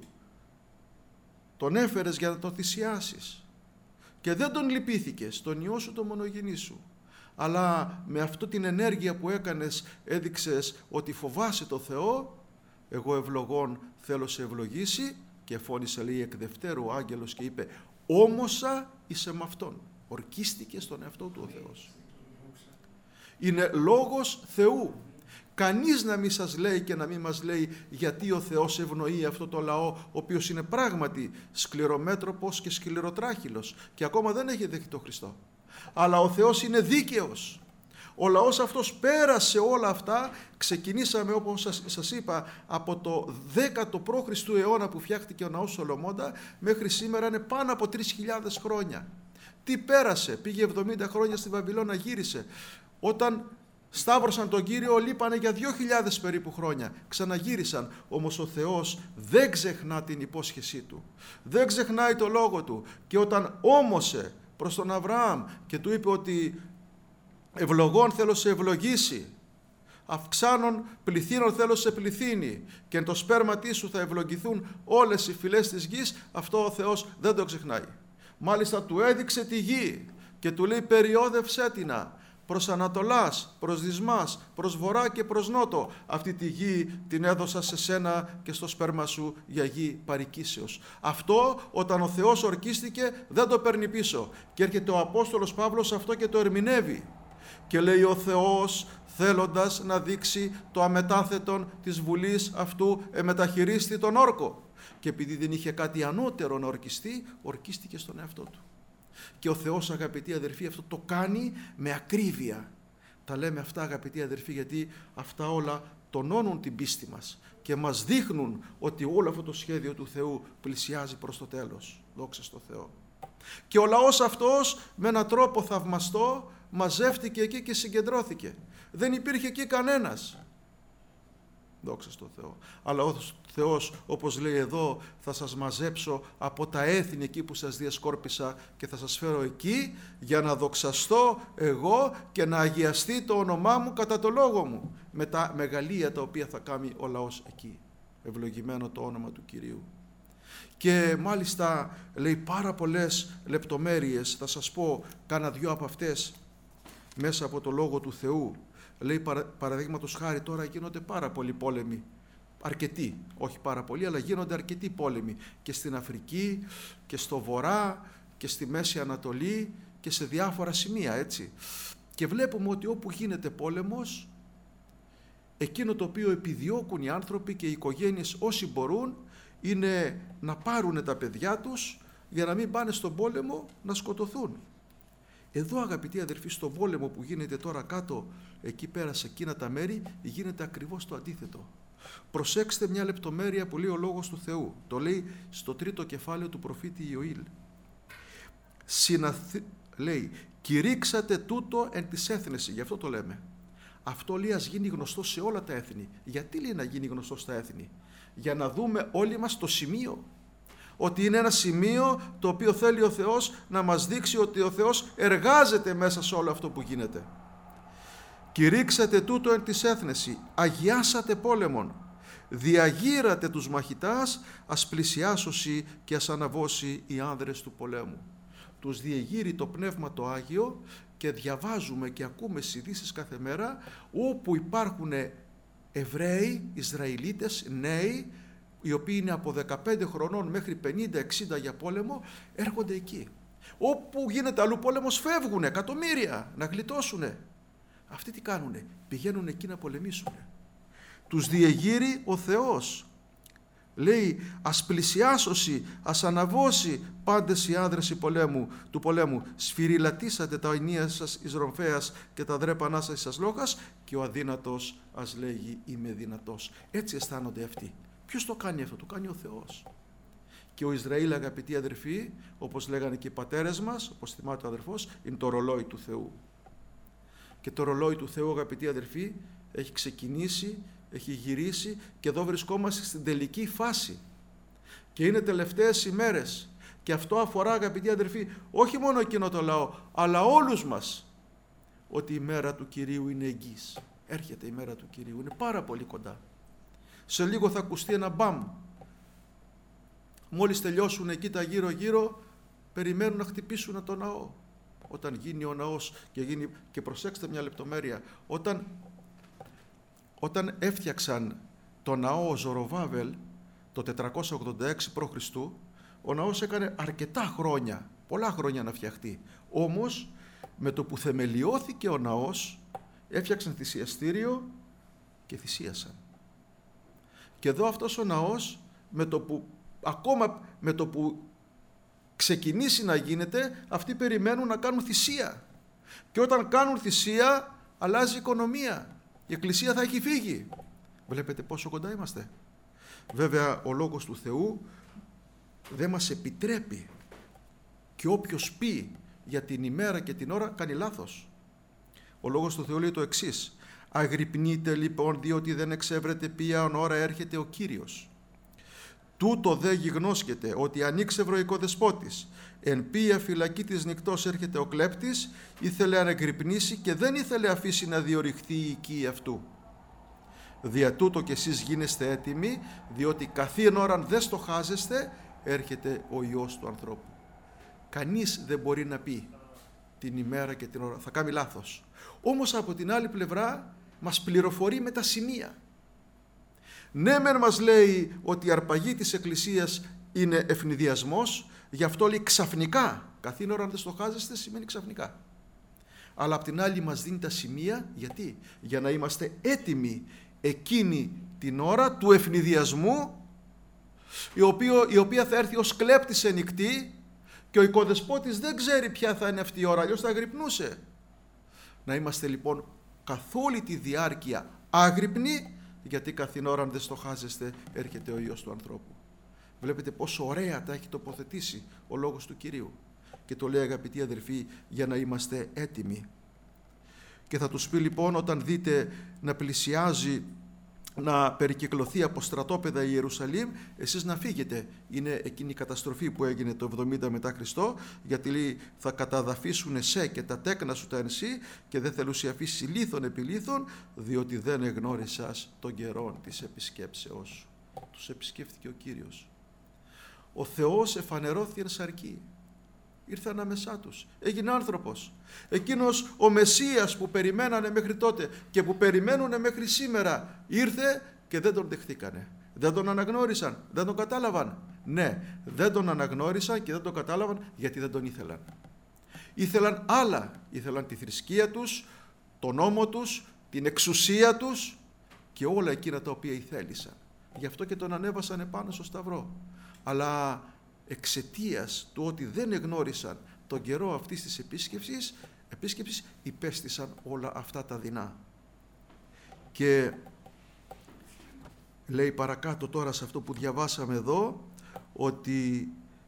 τον έφερες για να τον θυσιάσεις και δεν τον λυπήθηκες, τον ιό σου το μονογενή σου, αλλά με αυτή την ενέργεια που έκανες έδειξες ότι φοβάσαι το Θεό, εγώ ευλογών θέλω σε ευλογήσει, και φώνησε, λέει, εκ δευτέρου ο άγγελος και είπε, όμωσα είσαι με αυτόν. Ορκίστηκε στον εαυτό του ο Θεός. Είναι λόγος Θεού. Κανείς να μην σας λέει και να μην μας λέει γιατί ο Θεός ευνοεί αυτό το λαό, ο οποίος είναι πράγματι σκληρομέτροπος και σκληροτράχυλος και ακόμα δεν έχει δεχτεί τον Χριστό. Αλλά ο Θεός είναι δίκαιος. Ο λαός αυτός πέρασε όλα αυτά. Ξεκινήσαμε, όπως σας είπα, από το 10ο π.Χ. αιώνα που φτιάχτηκε ο ναός Σολομώντα μέχρι σήμερα είναι πάνω από 3.000 χρόνια. Τι πέρασε? Πήγε 70 χρόνια στη Βαβυλώνα, γύρισε. Όταν σταύρωσαν τον Κύριο λείπανε για 2.000 περίπου χρόνια. Ξαναγύρισαν. Όμως ο Θεός δεν ξεχνά την υπόσχεσή του. Δεν ξεχνάει το λόγο του. Και όταν όμωσε προς τον Αβραάμ και του είπε ότι ευλογών θέλω σε ευλογήσει, Αυξάνων πληθύνων θέλω σε πληθύνει και εν το σπέρματί σου θα ευλογηθούν όλες οι φυλές της γης. Αυτό ο Θεός δεν το ξεχνάει. Μάλιστα του έδειξε τη γη και του λέει περιόδευσέ τινα προς Ανατολάς, προς Δυσμάς, προς Βορρά και προς Νότο. Αυτή τη γη την έδωσα σε σένα και στο σπέρμα σου για γη παροικήσεως. Αυτό όταν ο Θεός ορκίστηκε δεν το παίρνει πίσω. Και έρχεται ο Απόστολος Παύλος αυτό και το ερμηνεύει. Και λέει ο Θεός θέλοντας να δείξει το αμετάθετον της βουλής αυτού εμεταχειρίστη τον όρκο. Και επειδή δεν είχε κάτι ανώτερο να ορκιστεί, ορκίστηκε στον εαυτό του. Και ο Θεός, αγαπητοί αδερφοί, αυτό το κάνει με ακρίβεια. Τα λέμε αυτά, αγαπητοί αδερφοί, γιατί αυτά όλα τονώνουν την πίστη μας και μας δείχνουν ότι όλο αυτό το σχέδιο του Θεού πλησιάζει προς το τέλος. Δόξα στο Θεό. Και ο λαός αυτός με έναν τρόπο θαυμαστό μαζεύτηκε εκεί και συγκεντρώθηκε. Δεν υπήρχε εκεί κανένας. Δόξα στο Θεό. Αλλά ο Θεός, όπως λέει εδώ, θα σας μαζέψω από τα έθνη εκεί που σας διασκόρπισα και θα σας φέρω εκεί για να δοξαστώ εγώ και να αγιαστεί το όνομά μου κατά το λόγο μου, με τα μεγαλεία τα οποία θα κάνει ο λαός εκεί. Ευλογημένο το όνομα του Κυρίου. Και μάλιστα λέει πάρα πολλές λεπτομέρειες, θα σας πω κάνα δυο από αυτές μέσα από το Λόγο του Θεού. Λέει παραδείγματος χάρη τώρα γίνονται πάρα πολλοί πόλεμοι, αρκετοί, όχι πάρα πολλοί, αλλά γίνονται αρκετοί πόλεμοι και στην Αφρική και στο Βορρά και στη Μέση Ανατολή και σε διάφορα σημεία, έτσι. Και βλέπουμε ότι όπου γίνεται πόλεμος, εκείνο το οποίο επιδιώκουν οι άνθρωποι και οι οικογένειες όσοι μπορούν είναι να πάρουν τα παιδιά τους για να μην πάνε στον πόλεμο να σκοτωθούν. Εδώ, αγαπητοί αδερφοί, στον πόλεμο που γίνεται τώρα κάτω, εκεί πέρα σε εκείνα τα μέρη, γίνεται ακριβώς το αντίθετο. Προσέξτε μια λεπτομέρεια που λέει ο Λόγος του Θεού. Το λέει στο 3ο κεφάλαιο του προφήτη Ιωήλ. Λέει, κηρύξατε τούτο εν της έθνεση, γι' αυτό το λέμε. Αυτό λέει ας γίνει γνωστό σε όλα τα έθνη. Γιατί λέει να γίνει γνωστό στα έθνη? Για να δούμε όλοι μας το σημείο. Ότι είναι ένα σημείο το οποίο θέλει ο Θεός να μας δείξει ότι ο Θεός εργάζεται μέσα σε όλο αυτό που γίνεται. Κηρύξατε τούτο εν της έθνεση, αγιάσατε πόλεμον, διαγύρατε τους μαχητάς, ας πλησιάσωση και ας αναβώσει οι άνδρες του πολέμου. Τους διεγείρει το Πνεύμα το Άγιο και διαβάζουμε και ακούμε στις ειδήσεις κάθε μέρα όπου υπάρχουν Εβραίοι, Ισραηλίτες, νέοι, οι οποίοι είναι από 15 χρονών μέχρι 50-60 για πόλεμο, έρχονται εκεί. Όπου γίνεται αλλού πόλεμος φεύγουν εκατομμύρια να γλιτώσουν. Αυτοί τι κάνουνε? Πηγαίνουν εκεί να πολεμήσουν. Τους διεγείρει ο Θεός. Λέει ας πλησιάσωση, ας αναβώσει πάντες οι άνδρες του πολέμου. Σφυριλατήσατε τα ενία σας εις ρομφέας και τα δρέπανά σας εις ασλόχας και ο αδύνατος ας λέγει είμαι δυνατός. Έτσι αισθάνονται αυτοί. Ποιος το κάνει αυτό? Το κάνει ο Θεός. Και ο Ισραήλ, αγαπητοί αδερφοί, όπως λέγανε και οι πατέρες μας, όπως θυμάται ο αδερφός, είναι το ρολόι του Θεού. Και το ρολόι του Θεού, αγαπητοί αδερφοί, έχει ξεκινήσει, έχει γυρίσει και εδώ βρισκόμαστε στην τελική φάση. Και είναι τελευταίες ημέρες. Και αυτό αφορά, αγαπητοί αδερφοί, όχι μόνο εκείνο το λαό, αλλά όλους μας. Ότι η μέρα του Κυρίου είναι εγγύς. Έρχεται η μέρα του Κυρίου, είναι πάρα πολύ κοντά. Σε λίγο θα ακουστεί ένα μπαμ. Μόλις τελειώσουν εκεί τα γύρω-γύρω, περιμένουν να χτυπήσουν το ναό. Όταν γίνει ο ναός και προσέξτε μια λεπτομέρεια, όταν έφτιαξαν το ναό ο Ζοροβάβελ το 486 π.Χ., ο ναός έκανε αρκετά χρόνια, πολλά χρόνια να φτιαχτεί. Όμως με το που θεμελιώθηκε ο ναός, έφτιαξαν θυσιαστήριο και θυσίασαν. Και εδώ αυτός ο ναός, ακόμα με το που ξεκινήσει να γίνεται, αυτοί περιμένουν να κάνουν θυσία. Και όταν κάνουν θυσία, αλλάζει η οικονομία. Η Εκκλησία θα έχει φύγει. Βλέπετε πόσο κοντά είμαστε. Βέβαια, ο Λόγος του Θεού δεν μας επιτρέπει. Και όποιος πει για την ημέρα και την ώρα, κάνει λάθος. Ο Λόγος του Θεού λέει το εξής. Αγρυπνείτε λοιπόν, διότι δεν εξεύρετε ποιαν ώρα έρχεται ο Κύριος. Τούτο δε γιγνώσκεται, ότι ανοίξευρο οικοδεσπότης, εν ποια φυλακή της νυκτός έρχεται ο κλέπτης, ήθελε να αγρυπνήσει και δεν ήθελε αφήσει να διορυχθεί η οικία αυτού. Δια τούτο και εσείς γίνεστε έτοιμοι, διότι καθήν ώραν δεν στοχάζεστε, έρχεται ο Υιός του ανθρώπου. Κανείς δεν μπορεί να πει την ημέρα και την ώρα, θα κάνει λάθος. Όμως από την άλλη πλευρά μας πληροφορεί με τα σημεία. Ναι, μεν μας λέει ότι η αρπαγή της Εκκλησίας είναι ευνηδιασμός, γι' αυτό λέει ξαφνικά. Καθήν ώρα αν δεν στοχάζεστε σημαίνει ξαφνικά. Αλλά απ' την άλλη μας δίνει τα σημεία, γιατί? Για να είμαστε έτοιμοι εκείνη την ώρα του ευνηδιασμού, η οποία θα έρθει ως κλέπτης ενικτή και ο οικοδεσπότης δεν ξέρει ποια θα είναι αυτή η ώρα, αλλιώς θα αγρυπνούσε. Να είμαστε λοιπόν καθ' όλη τη διάρκεια άγρυπνοι, γιατί καθήν ώρα αν δεν στοχάζεστε έρχεται ο Υιός του ανθρώπου. Βλέπετε πόσο ωραία τα έχει τοποθετήσει ο λόγος του Κυρίου. Και το λέει, αγαπητοί αδελφοί, για να είμαστε έτοιμοι. Και θα τους πει λοιπόν, όταν δείτε να πλησιάζει, να περικυκλωθεί από στρατόπεδα η Ιερουσαλήμ, εσείς να φύγετε. Είναι εκείνη η καταστροφή που έγινε το 70 μετά Χριστό, γιατί λέει θα καταδαφίσουν εσέ και τα τέκνα σου τα ενσύ και δεν θελούσι αφήσει λίθον επί λίθον, διότι δεν εγνώρισας τον καιρόν της επισκέψεώς σου. Τους επισκέφθηκε ο Κύριος. Ο Θεός εφανερώθη εν σαρκή. Ήρθε ανάμεσά τους, έγινε άνθρωπος. Εκείνος ο Μεσσίας που περιμένανε μέχρι τότε και που περιμένουν μέχρι σήμερα, ήρθε και δεν τον δεχθήκανε. Δεν τον αναγνώρισαν, δεν τον κατάλαβαν. Ναι, δεν τον αναγνώρισαν και δεν τον κατάλαβαν γιατί δεν τον ήθελαν. Ήθελαν άλλα, ήθελαν τη θρησκεία τους, τον νόμο τους, την εξουσία τους και όλα εκείνα τα οποία ήθελησαν. Γι' αυτό και τον ανέβασαν επάνω στο σταυρό. Αλλά εξαιτίας του ότι δεν εγνώρισαν τον καιρό αυτής της επίσκεψης υπέστησαν όλα αυτά τα δεινά. Και λέει παρακάτω τώρα σε αυτό που διαβάσαμε εδώ, ότι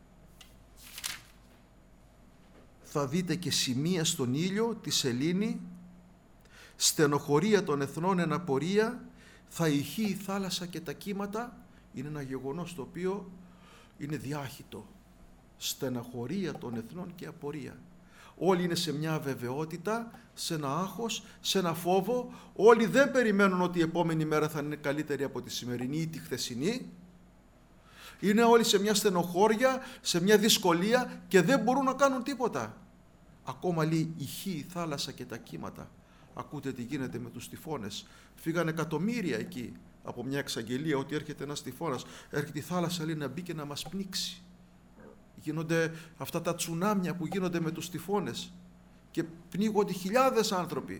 θα δείτε και σημεία στον ήλιο, τη σελήνη, στενοχωρία των εθνών εν απορία, θα ηχεί η θάλασσα και τα κύματα. Είναι ένα γεγονός το οποίο είναι διάχυτο. Στεναχωρία των εθνών και απορία. Όλοι είναι σε μια αβεβαιότητα, σε ένα άγχος, σε ένα φόβο. Όλοι δεν περιμένουν ότι η επόμενη μέρα θα είναι καλύτερη από τη σημερινή ή τη χθεσινή. Είναι όλοι σε μια στενοχώρια, σε μια δυσκολία και δεν μπορούν να κάνουν τίποτα. Ακόμα λέει ηχεί η θάλασσα και τα κύματα. Ακούτε τι γίνεται με τους τυφώνες. Φύγανε εκατομμύρια εκεί από μια εξαγγελία ότι έρχεται ένας τυφώνας. Έρχεται η θάλασσα λέει να μπει και να μας πνίξει. Γίνονται αυτά τα τσουνάμια που γίνονται με τους τυφώνες και πνίγονται χιλιάδες άνθρωποι.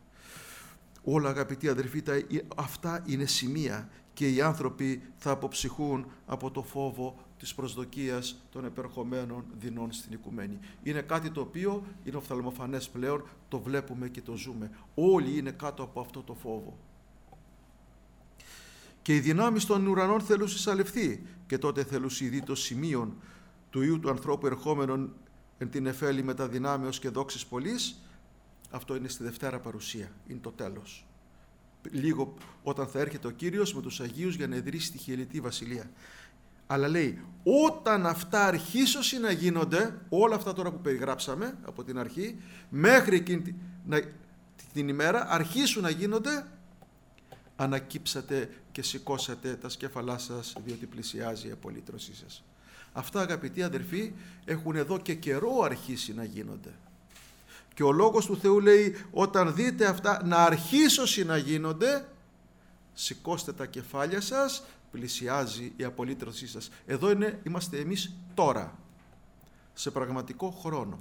Όλα, αγαπητοί αδερφοί, αυτά είναι σημεία και οι άνθρωποι θα αποψυχούν από το φόβο της προσδοκίας των επερχομένων δεινών στην οικουμένη. Είναι κάτι το οποίο είναι οφθαλμοφανές πλέον, το βλέπουμε και το ζούμε. Όλοι είναι κάτω από αυτό το φόβο. Και οι δυνάμεις των ουρανών θέλουν συσσαλευθεί και τότε θέλουν δει το σημείον του Υιού του ανθρώπου ερχόμενον εν την εφέλη με τα δυνάμεως και δόξης πολλής. Αυτό είναι στη Δευτέρα Παρουσία, είναι το τέλος. Λίγο όταν θα έρχεται ο Κύριος με τους Αγίους για να ιδρύσει τη χιλιετή βασιλεία. Αλλά λέει, όταν αυτά αρχίσουν να γίνονται, όλα αυτά τώρα που περιγράψαμε από την αρχή, μέχρι εκείνη την ημέρα αρχίσουν να γίνονται, ανακύψατε και σηκώσατε τα σκέφαλά σας, διότι πλησιάζει η απολύτρωσή σας. Αυτά, αγαπητοί αδερφοί, έχουν εδώ και καιρό αρχίσει να γίνονται. Και ο Λόγος του Θεού λέει, όταν δείτε αυτά να αρχίσουν να γίνονται, σηκώστε τα κεφάλια σας, πλησιάζει η απολύτρωσή σας. Εδώ είμαστε εμείς τώρα, σε πραγματικό χρόνο.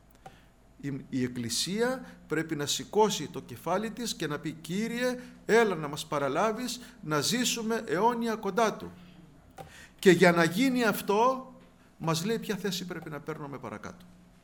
Η Εκκλησία πρέπει να σηκώσει το κεφάλι της και να πει, Κύριε, έλα να μας παραλάβεις, να ζήσουμε αιώνια κοντά Του. Και για να γίνει αυτό, μας λέει ποια θέση πρέπει να παίρνουμε παρακάτω.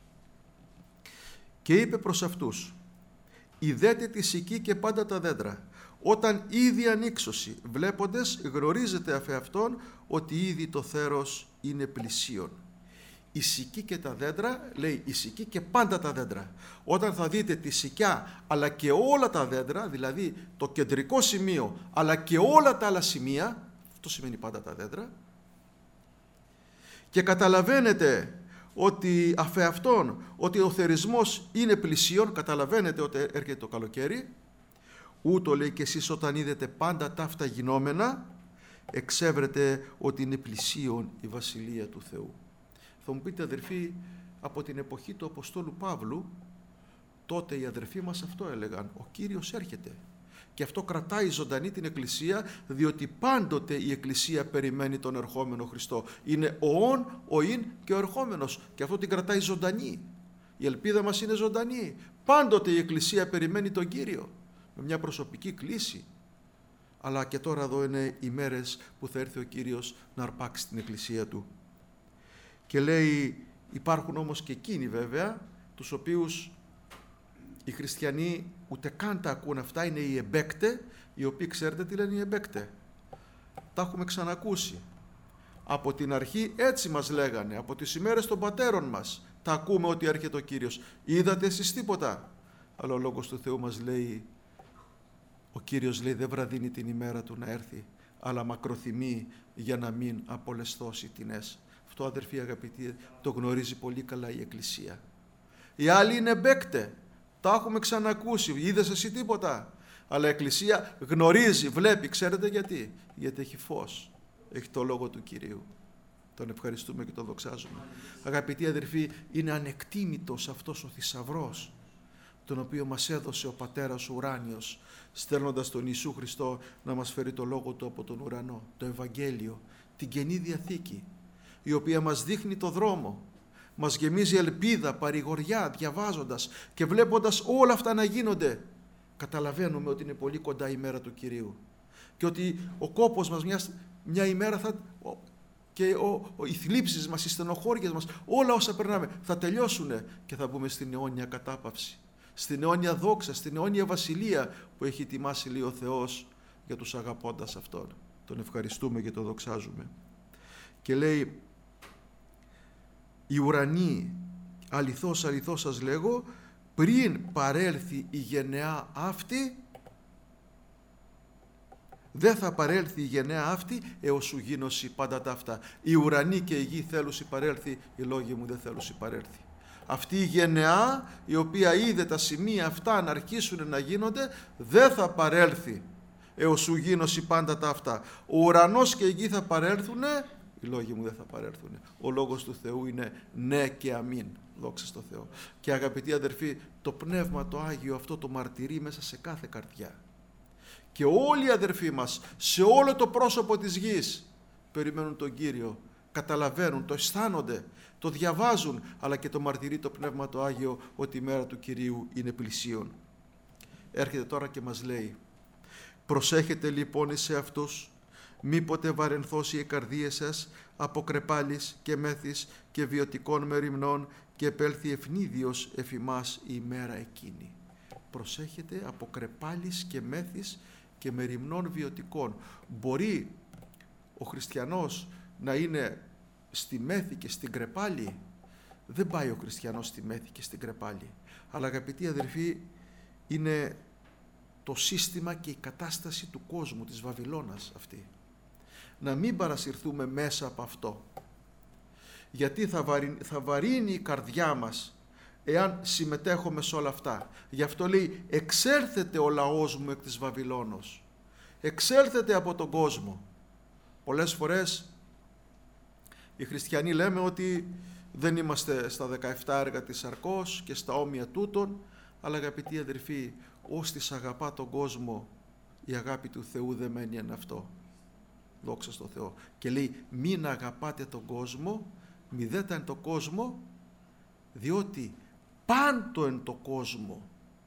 Και είπε προς αυτούς, «Ιδέτε τη σική και πάντα τα δέντρα. Όταν ήδη ανοίξωση, βλέποντες, γνωρίζετε αφ' αυτόν ότι ήδη το θέρος είναι πλησίον». Η σική και τα δέντρα, λέει η σική και πάντα τα δέντρα. Όταν θα δείτε τη σικιά αλλά και όλα τα δέντρα, δηλαδή το κεντρικό σημείο αλλά και όλα τα άλλα σημεία, αυτό σημαίνει πάντα τα δέντρα, και καταλαβαίνετε ότι αφ' αυτόν, ότι ο θερισμός είναι πλησίον, καταλαβαίνετε ότι έρχεται το καλοκαίρι, Ούτω λέει και εσείς όταν είδετε πάντα ταύτα γινόμενα, εξεύρετε ότι είναι πλησίον η Βασιλεία του Θεού. Θα μου πείτε, αδερφοί, από την εποχή του Αποστόλου Παύλου, τότε οι αδερφοί μας αυτό έλεγαν: ο Κύριος έρχεται. Και αυτό κρατάει ζωντανή την Εκκλησία, διότι πάντοτε η Εκκλησία περιμένει τον ερχόμενο Χριστό. Είναι ο ον, ο ειν και ο ερχόμενος, και αυτό την κρατάει ζωντανή. Η ελπίδα μας είναι ζωντανή. Πάντοτε η Εκκλησία περιμένει τον Κύριο, με μια προσωπική κλίση. Αλλά και τώρα εδώ είναι οι μέρες που θα έρθει ο Κύριος να αρπάξει την Εκκλησία Του. Και λέει, υπάρχουν όμως και εκείνοι βέβαια, τους οποίους οι χριστιανοί ούτε καν τα ακούν αυτά, είναι οι εμπέκτε, οι οποίοι ξέρετε τι λένε οι εμπέκτε. Τα έχουμε ξανακούσει. Από την αρχή έτσι μας λέγανε, από τις ημέρες των πατέρων μας. Τα ακούμε ότι έρχεται ο Κύριος. Είδατε εσείς τίποτα? Αλλά ο Λόγος του Θεού μας λέει, ο Κύριος λέει δεν βραδύνει την ημέρα Του να έρθει, αλλά μακροθυμεί για να μην απολεσθώσει τινές. Αυτό, αδερφοί αγαπητοί, το γνωρίζει πολύ καλά η Εκκλησία. Οι άλλοι είναι εμπέκτε. Τα έχουμε ξανακούσει. Είδες εσύ τίποτα? Αλλά η Εκκλησία γνωρίζει, βλέπει. Ξέρετε γιατί? Γιατί έχει φως. Έχει το Λόγο του Κυρίου. Τον ευχαριστούμε και τον δοξάζουμε. Αγαπητοί αδερφοί, είναι ανεκτήμητος αυτός ο θησαυρός, τον οποίο μας έδωσε ο Πατέρας ο Ουράνιος, στέλνοντας τον Ιησού Χριστό να μας φέρει το Λόγο Του από τον ουρανό, το Ευαγγέλιο, την Καινή Διαθήκη, η οποία μας δείχνει το δρόμο. Μας γεμίζει ελπίδα, παρηγοριά, διαβάζοντας και βλέποντας όλα αυτά να γίνονται. Καταλαβαίνουμε ότι είναι πολύ κοντά η μέρα του Κυρίου και ότι ο κόπος μας μια ημέρα και οι θλίψεις μας, οι στενοχώριες μας, όλα όσα περνάμε θα τελειώσουν και θα μπούμε στην αιώνια κατάπαυση, στην αιώνια δόξα, στην αιώνια βασιλεία που έχει ετοιμάσει λέει ο Θεός για τους αγαπώντας Αυτόν. Τον ευχαριστούμε και τον δοξάζουμε. Και λέει, οι ουρανοί, αληθώς αληθώς σας λέγω, πριν παρέλθει η γενεά αυτή, δεν θα παρέλθει η γενεά αυτή έως σου γίνωση πάντα ταύτα. Οι ουρανοί και η γη θέλουσι παρέλθει, οι λόγοι μου δεν θέλουσι παρέλθει. Αυτή η γενεά η οποία είδε τα σημεία αυτά να αρχίσουν να γίνονται, δεν θα παρέλθει έως σου γίνωση πάντα ταύτα. Ο ουρανός και η γη θα παρέλθουνε, οι λόγοι μου δεν θα παρέλθουν. Ο Λόγος του Θεού είναι ναι και αμήν. Δόξα στο Θεό. Και αγαπητοί αδερφοί, το Πνεύμα το Άγιο αυτό το μαρτυρεί μέσα σε κάθε καρδιά. Και όλοι οι αδερφοί μας, σε όλο το πρόσωπο της γης, περιμένουν τον Κύριο. Καταλαβαίνουν, το αισθάνονται, το διαβάζουν, αλλά και το μαρτυρεί το Πνεύμα το Άγιο ότι η μέρα του Κυρίου είναι πλησίον. Έρχεται τώρα και μας λέει, προσέχετε λοιπόν σε αυτούς, μήποτε βαρενθώσει οι καρδίες σας από κρεπάλης και μέθης και βιωτικών μεριμνών και επέλθει ευνίδιος εφ' ημάς η ημέρα εκείνη. Προσέχετε από κρεπάλης και μέθης και μεριμνών βιωτικών. Μπορεί ο χριστιανός να είναι στη μέθη και στην κρεπάλη. Δεν πάει ο χριστιανός στη μέθη και στην κρεπάλη. Αλλά αγαπητοί αδερφοί, είναι το σύστημα και η κατάσταση του κόσμου, της Βαβυλώνας αυτή. Να μην παρασυρθούμε μέσα από αυτό. Γιατί θα βαρύνει η καρδιά μας εάν συμμετέχουμε σε όλα αυτά. Γι' αυτό λέει, εξέλθετε ο λαός μου εκ της Βαβυλώνος. Εξέλθετε από τον κόσμο. Πολλές φορές οι χριστιανοί λέμε ότι δεν είμαστε στα 17 έργα της σαρκός και στα όμοια τούτων, αλλά αγαπητοί αδερφοί, όστις αγαπά τον κόσμο, η αγάπη του Θεού δεν μένει εν αυτό. Δόξα στο Θεό. Και λέει, μην αγαπάτε τον κόσμο, μη δέτα εν το κόσμο, διότι πάντο εν το κόσμο,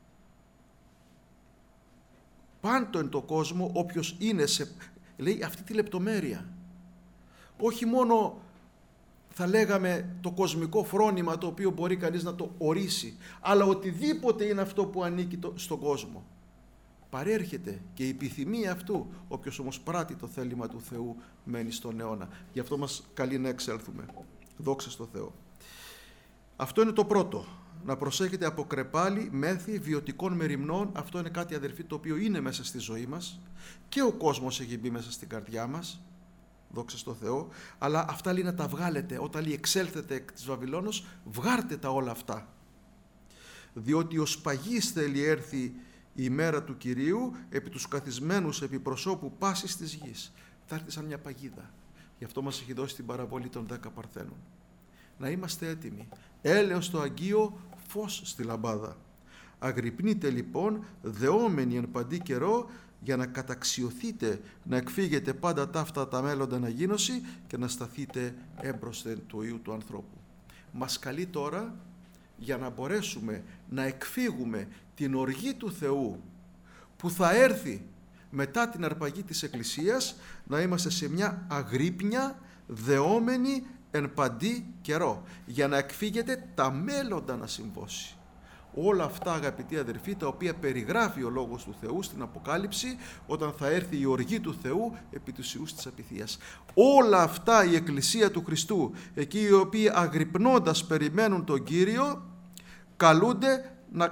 πάντο εν το κόσμο, όποιος είναι σε, λέει αυτή τη λεπτομέρεια. Όχι μόνο θα λέγαμε το κοσμικό φρόνημα το οποίο μπορεί κανείς να το ορίσει, αλλά οτιδήποτε είναι αυτό που ανήκει στον κόσμο. Παρέρχεται και η επιθυμία αυτού, όποιος όμως πράττει το θέλημα του Θεού μένει στον αιώνα. Γι' αυτό μας καλεί να εξέλθουμε. Δόξα στο Θεό. Αυτό είναι το πρώτο. Να προσέχετε από κρεπάλι, μέθη, βιωτικών μεριμνών. Αυτό είναι κάτι αδερφοί το οποίο είναι μέσα στη ζωή μας και ο κόσμος έχει μπει μέσα στην καρδιά μας. Δόξα στο Θεό. Αλλά αυτά λέει να τα βγάλετε. Όταν λέει εξέλθετε εκ της Βαβυλώνος, βγάρτε τα όλα αυτά. Διότι ως παγής θέλει έρθει Η ημέρα του Κυρίου επί τους καθισμένους επί προσώπου πάσης της γης. Θα έρθει σαν μια παγίδα. Γι' αυτό μας έχει δώσει την παραβολή των 10 παρθένων. Να είμαστε έτοιμοι. Έλεος το Αγγείο, φως στη λαμπάδα. Αγρυπνείτε λοιπόν, δεόμενοι εν παντή καιρό, για να καταξιωθείτε, να εκφύγετε πάντα ταύτα τα μέλλοντα να γίνωση και να σταθείτε έμπροσθεν του Υιού του ανθρώπου. Μας καλεί τώρα για να μπορέσουμε να εκφύγουμε την οργή του Θεού που θα έρθει μετά την αρπαγή της Εκκλησίας, να είμαστε σε μια αγρύπνια δεόμενη εν παντή καιρό, για να εκφύγετε τα μέλλοντα να συμβώσει. Όλα αυτά, αγαπητοί αδερφοί, τα οποία περιγράφει ο Λόγος του Θεού στην Αποκάλυψη, όταν θα έρθει η οργή του Θεού επί τους ιούς της απειθίας. Όλα αυτά η Εκκλησία του Χριστού, εκεί οι οποίοι αγρυπνώντας περιμένουν τον Κύριο, καλούνται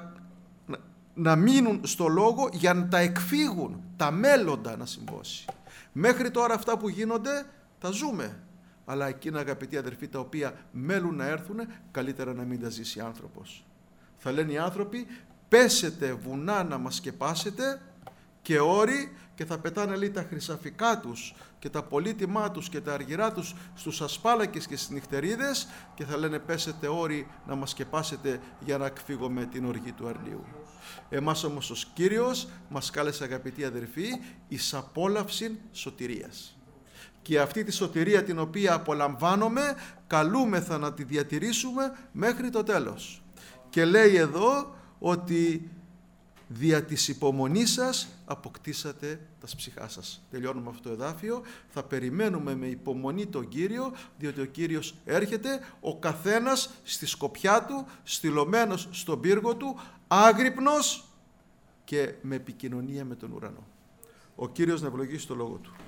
να μείνουν στο Λόγο για να τα εκφύγουν, τα μέλλοντα να συμβώσει. Μέχρι τώρα αυτά που γίνονται τα ζούμε, αλλά εκείνα, αγαπητοί αδερφοί, τα οποία μέλουν να έρθουν, καλύτερα να μην τα ζήσει άνθρωπος. Θα λένε οι άνθρωποι, πέσετε βουνά να μας σκεπάσετε και όροι, και θα πετάνε λέει τα χρυσαφικά τους και τα πολύτιμά τους και τα αργυρά τους στους ασπάλακες και στις νυχτερίδες, και θα λένε πέσετε όροι να μας σκεπάσετε για να εκφύγουμε την οργή του αρνίου. Εμάς όμως ο Κύριος μας κάλεσε, αγαπητοί αδερφοί, εις απόλαυση σωτηρίας. Και αυτή τη σωτηρία την οποία απολαμβάνουμε, καλούμεθα να τη διατηρήσουμε μέχρι το τέλος. Και λέει εδώ ότι δια της υπομονής σας αποκτήσατε τα ψυχά σας. Τελειώνουμε αυτό το εδάφιο. Θα περιμένουμε με υπομονή τον Κύριο, διότι ο Κύριος έρχεται, ο καθένας στη σκοπιά του, στυλωμένος στον πύργο του, άγρυπνος και με επικοινωνία με τον ουρανό. Ο Κύριος να ευλογήσει το λόγο του.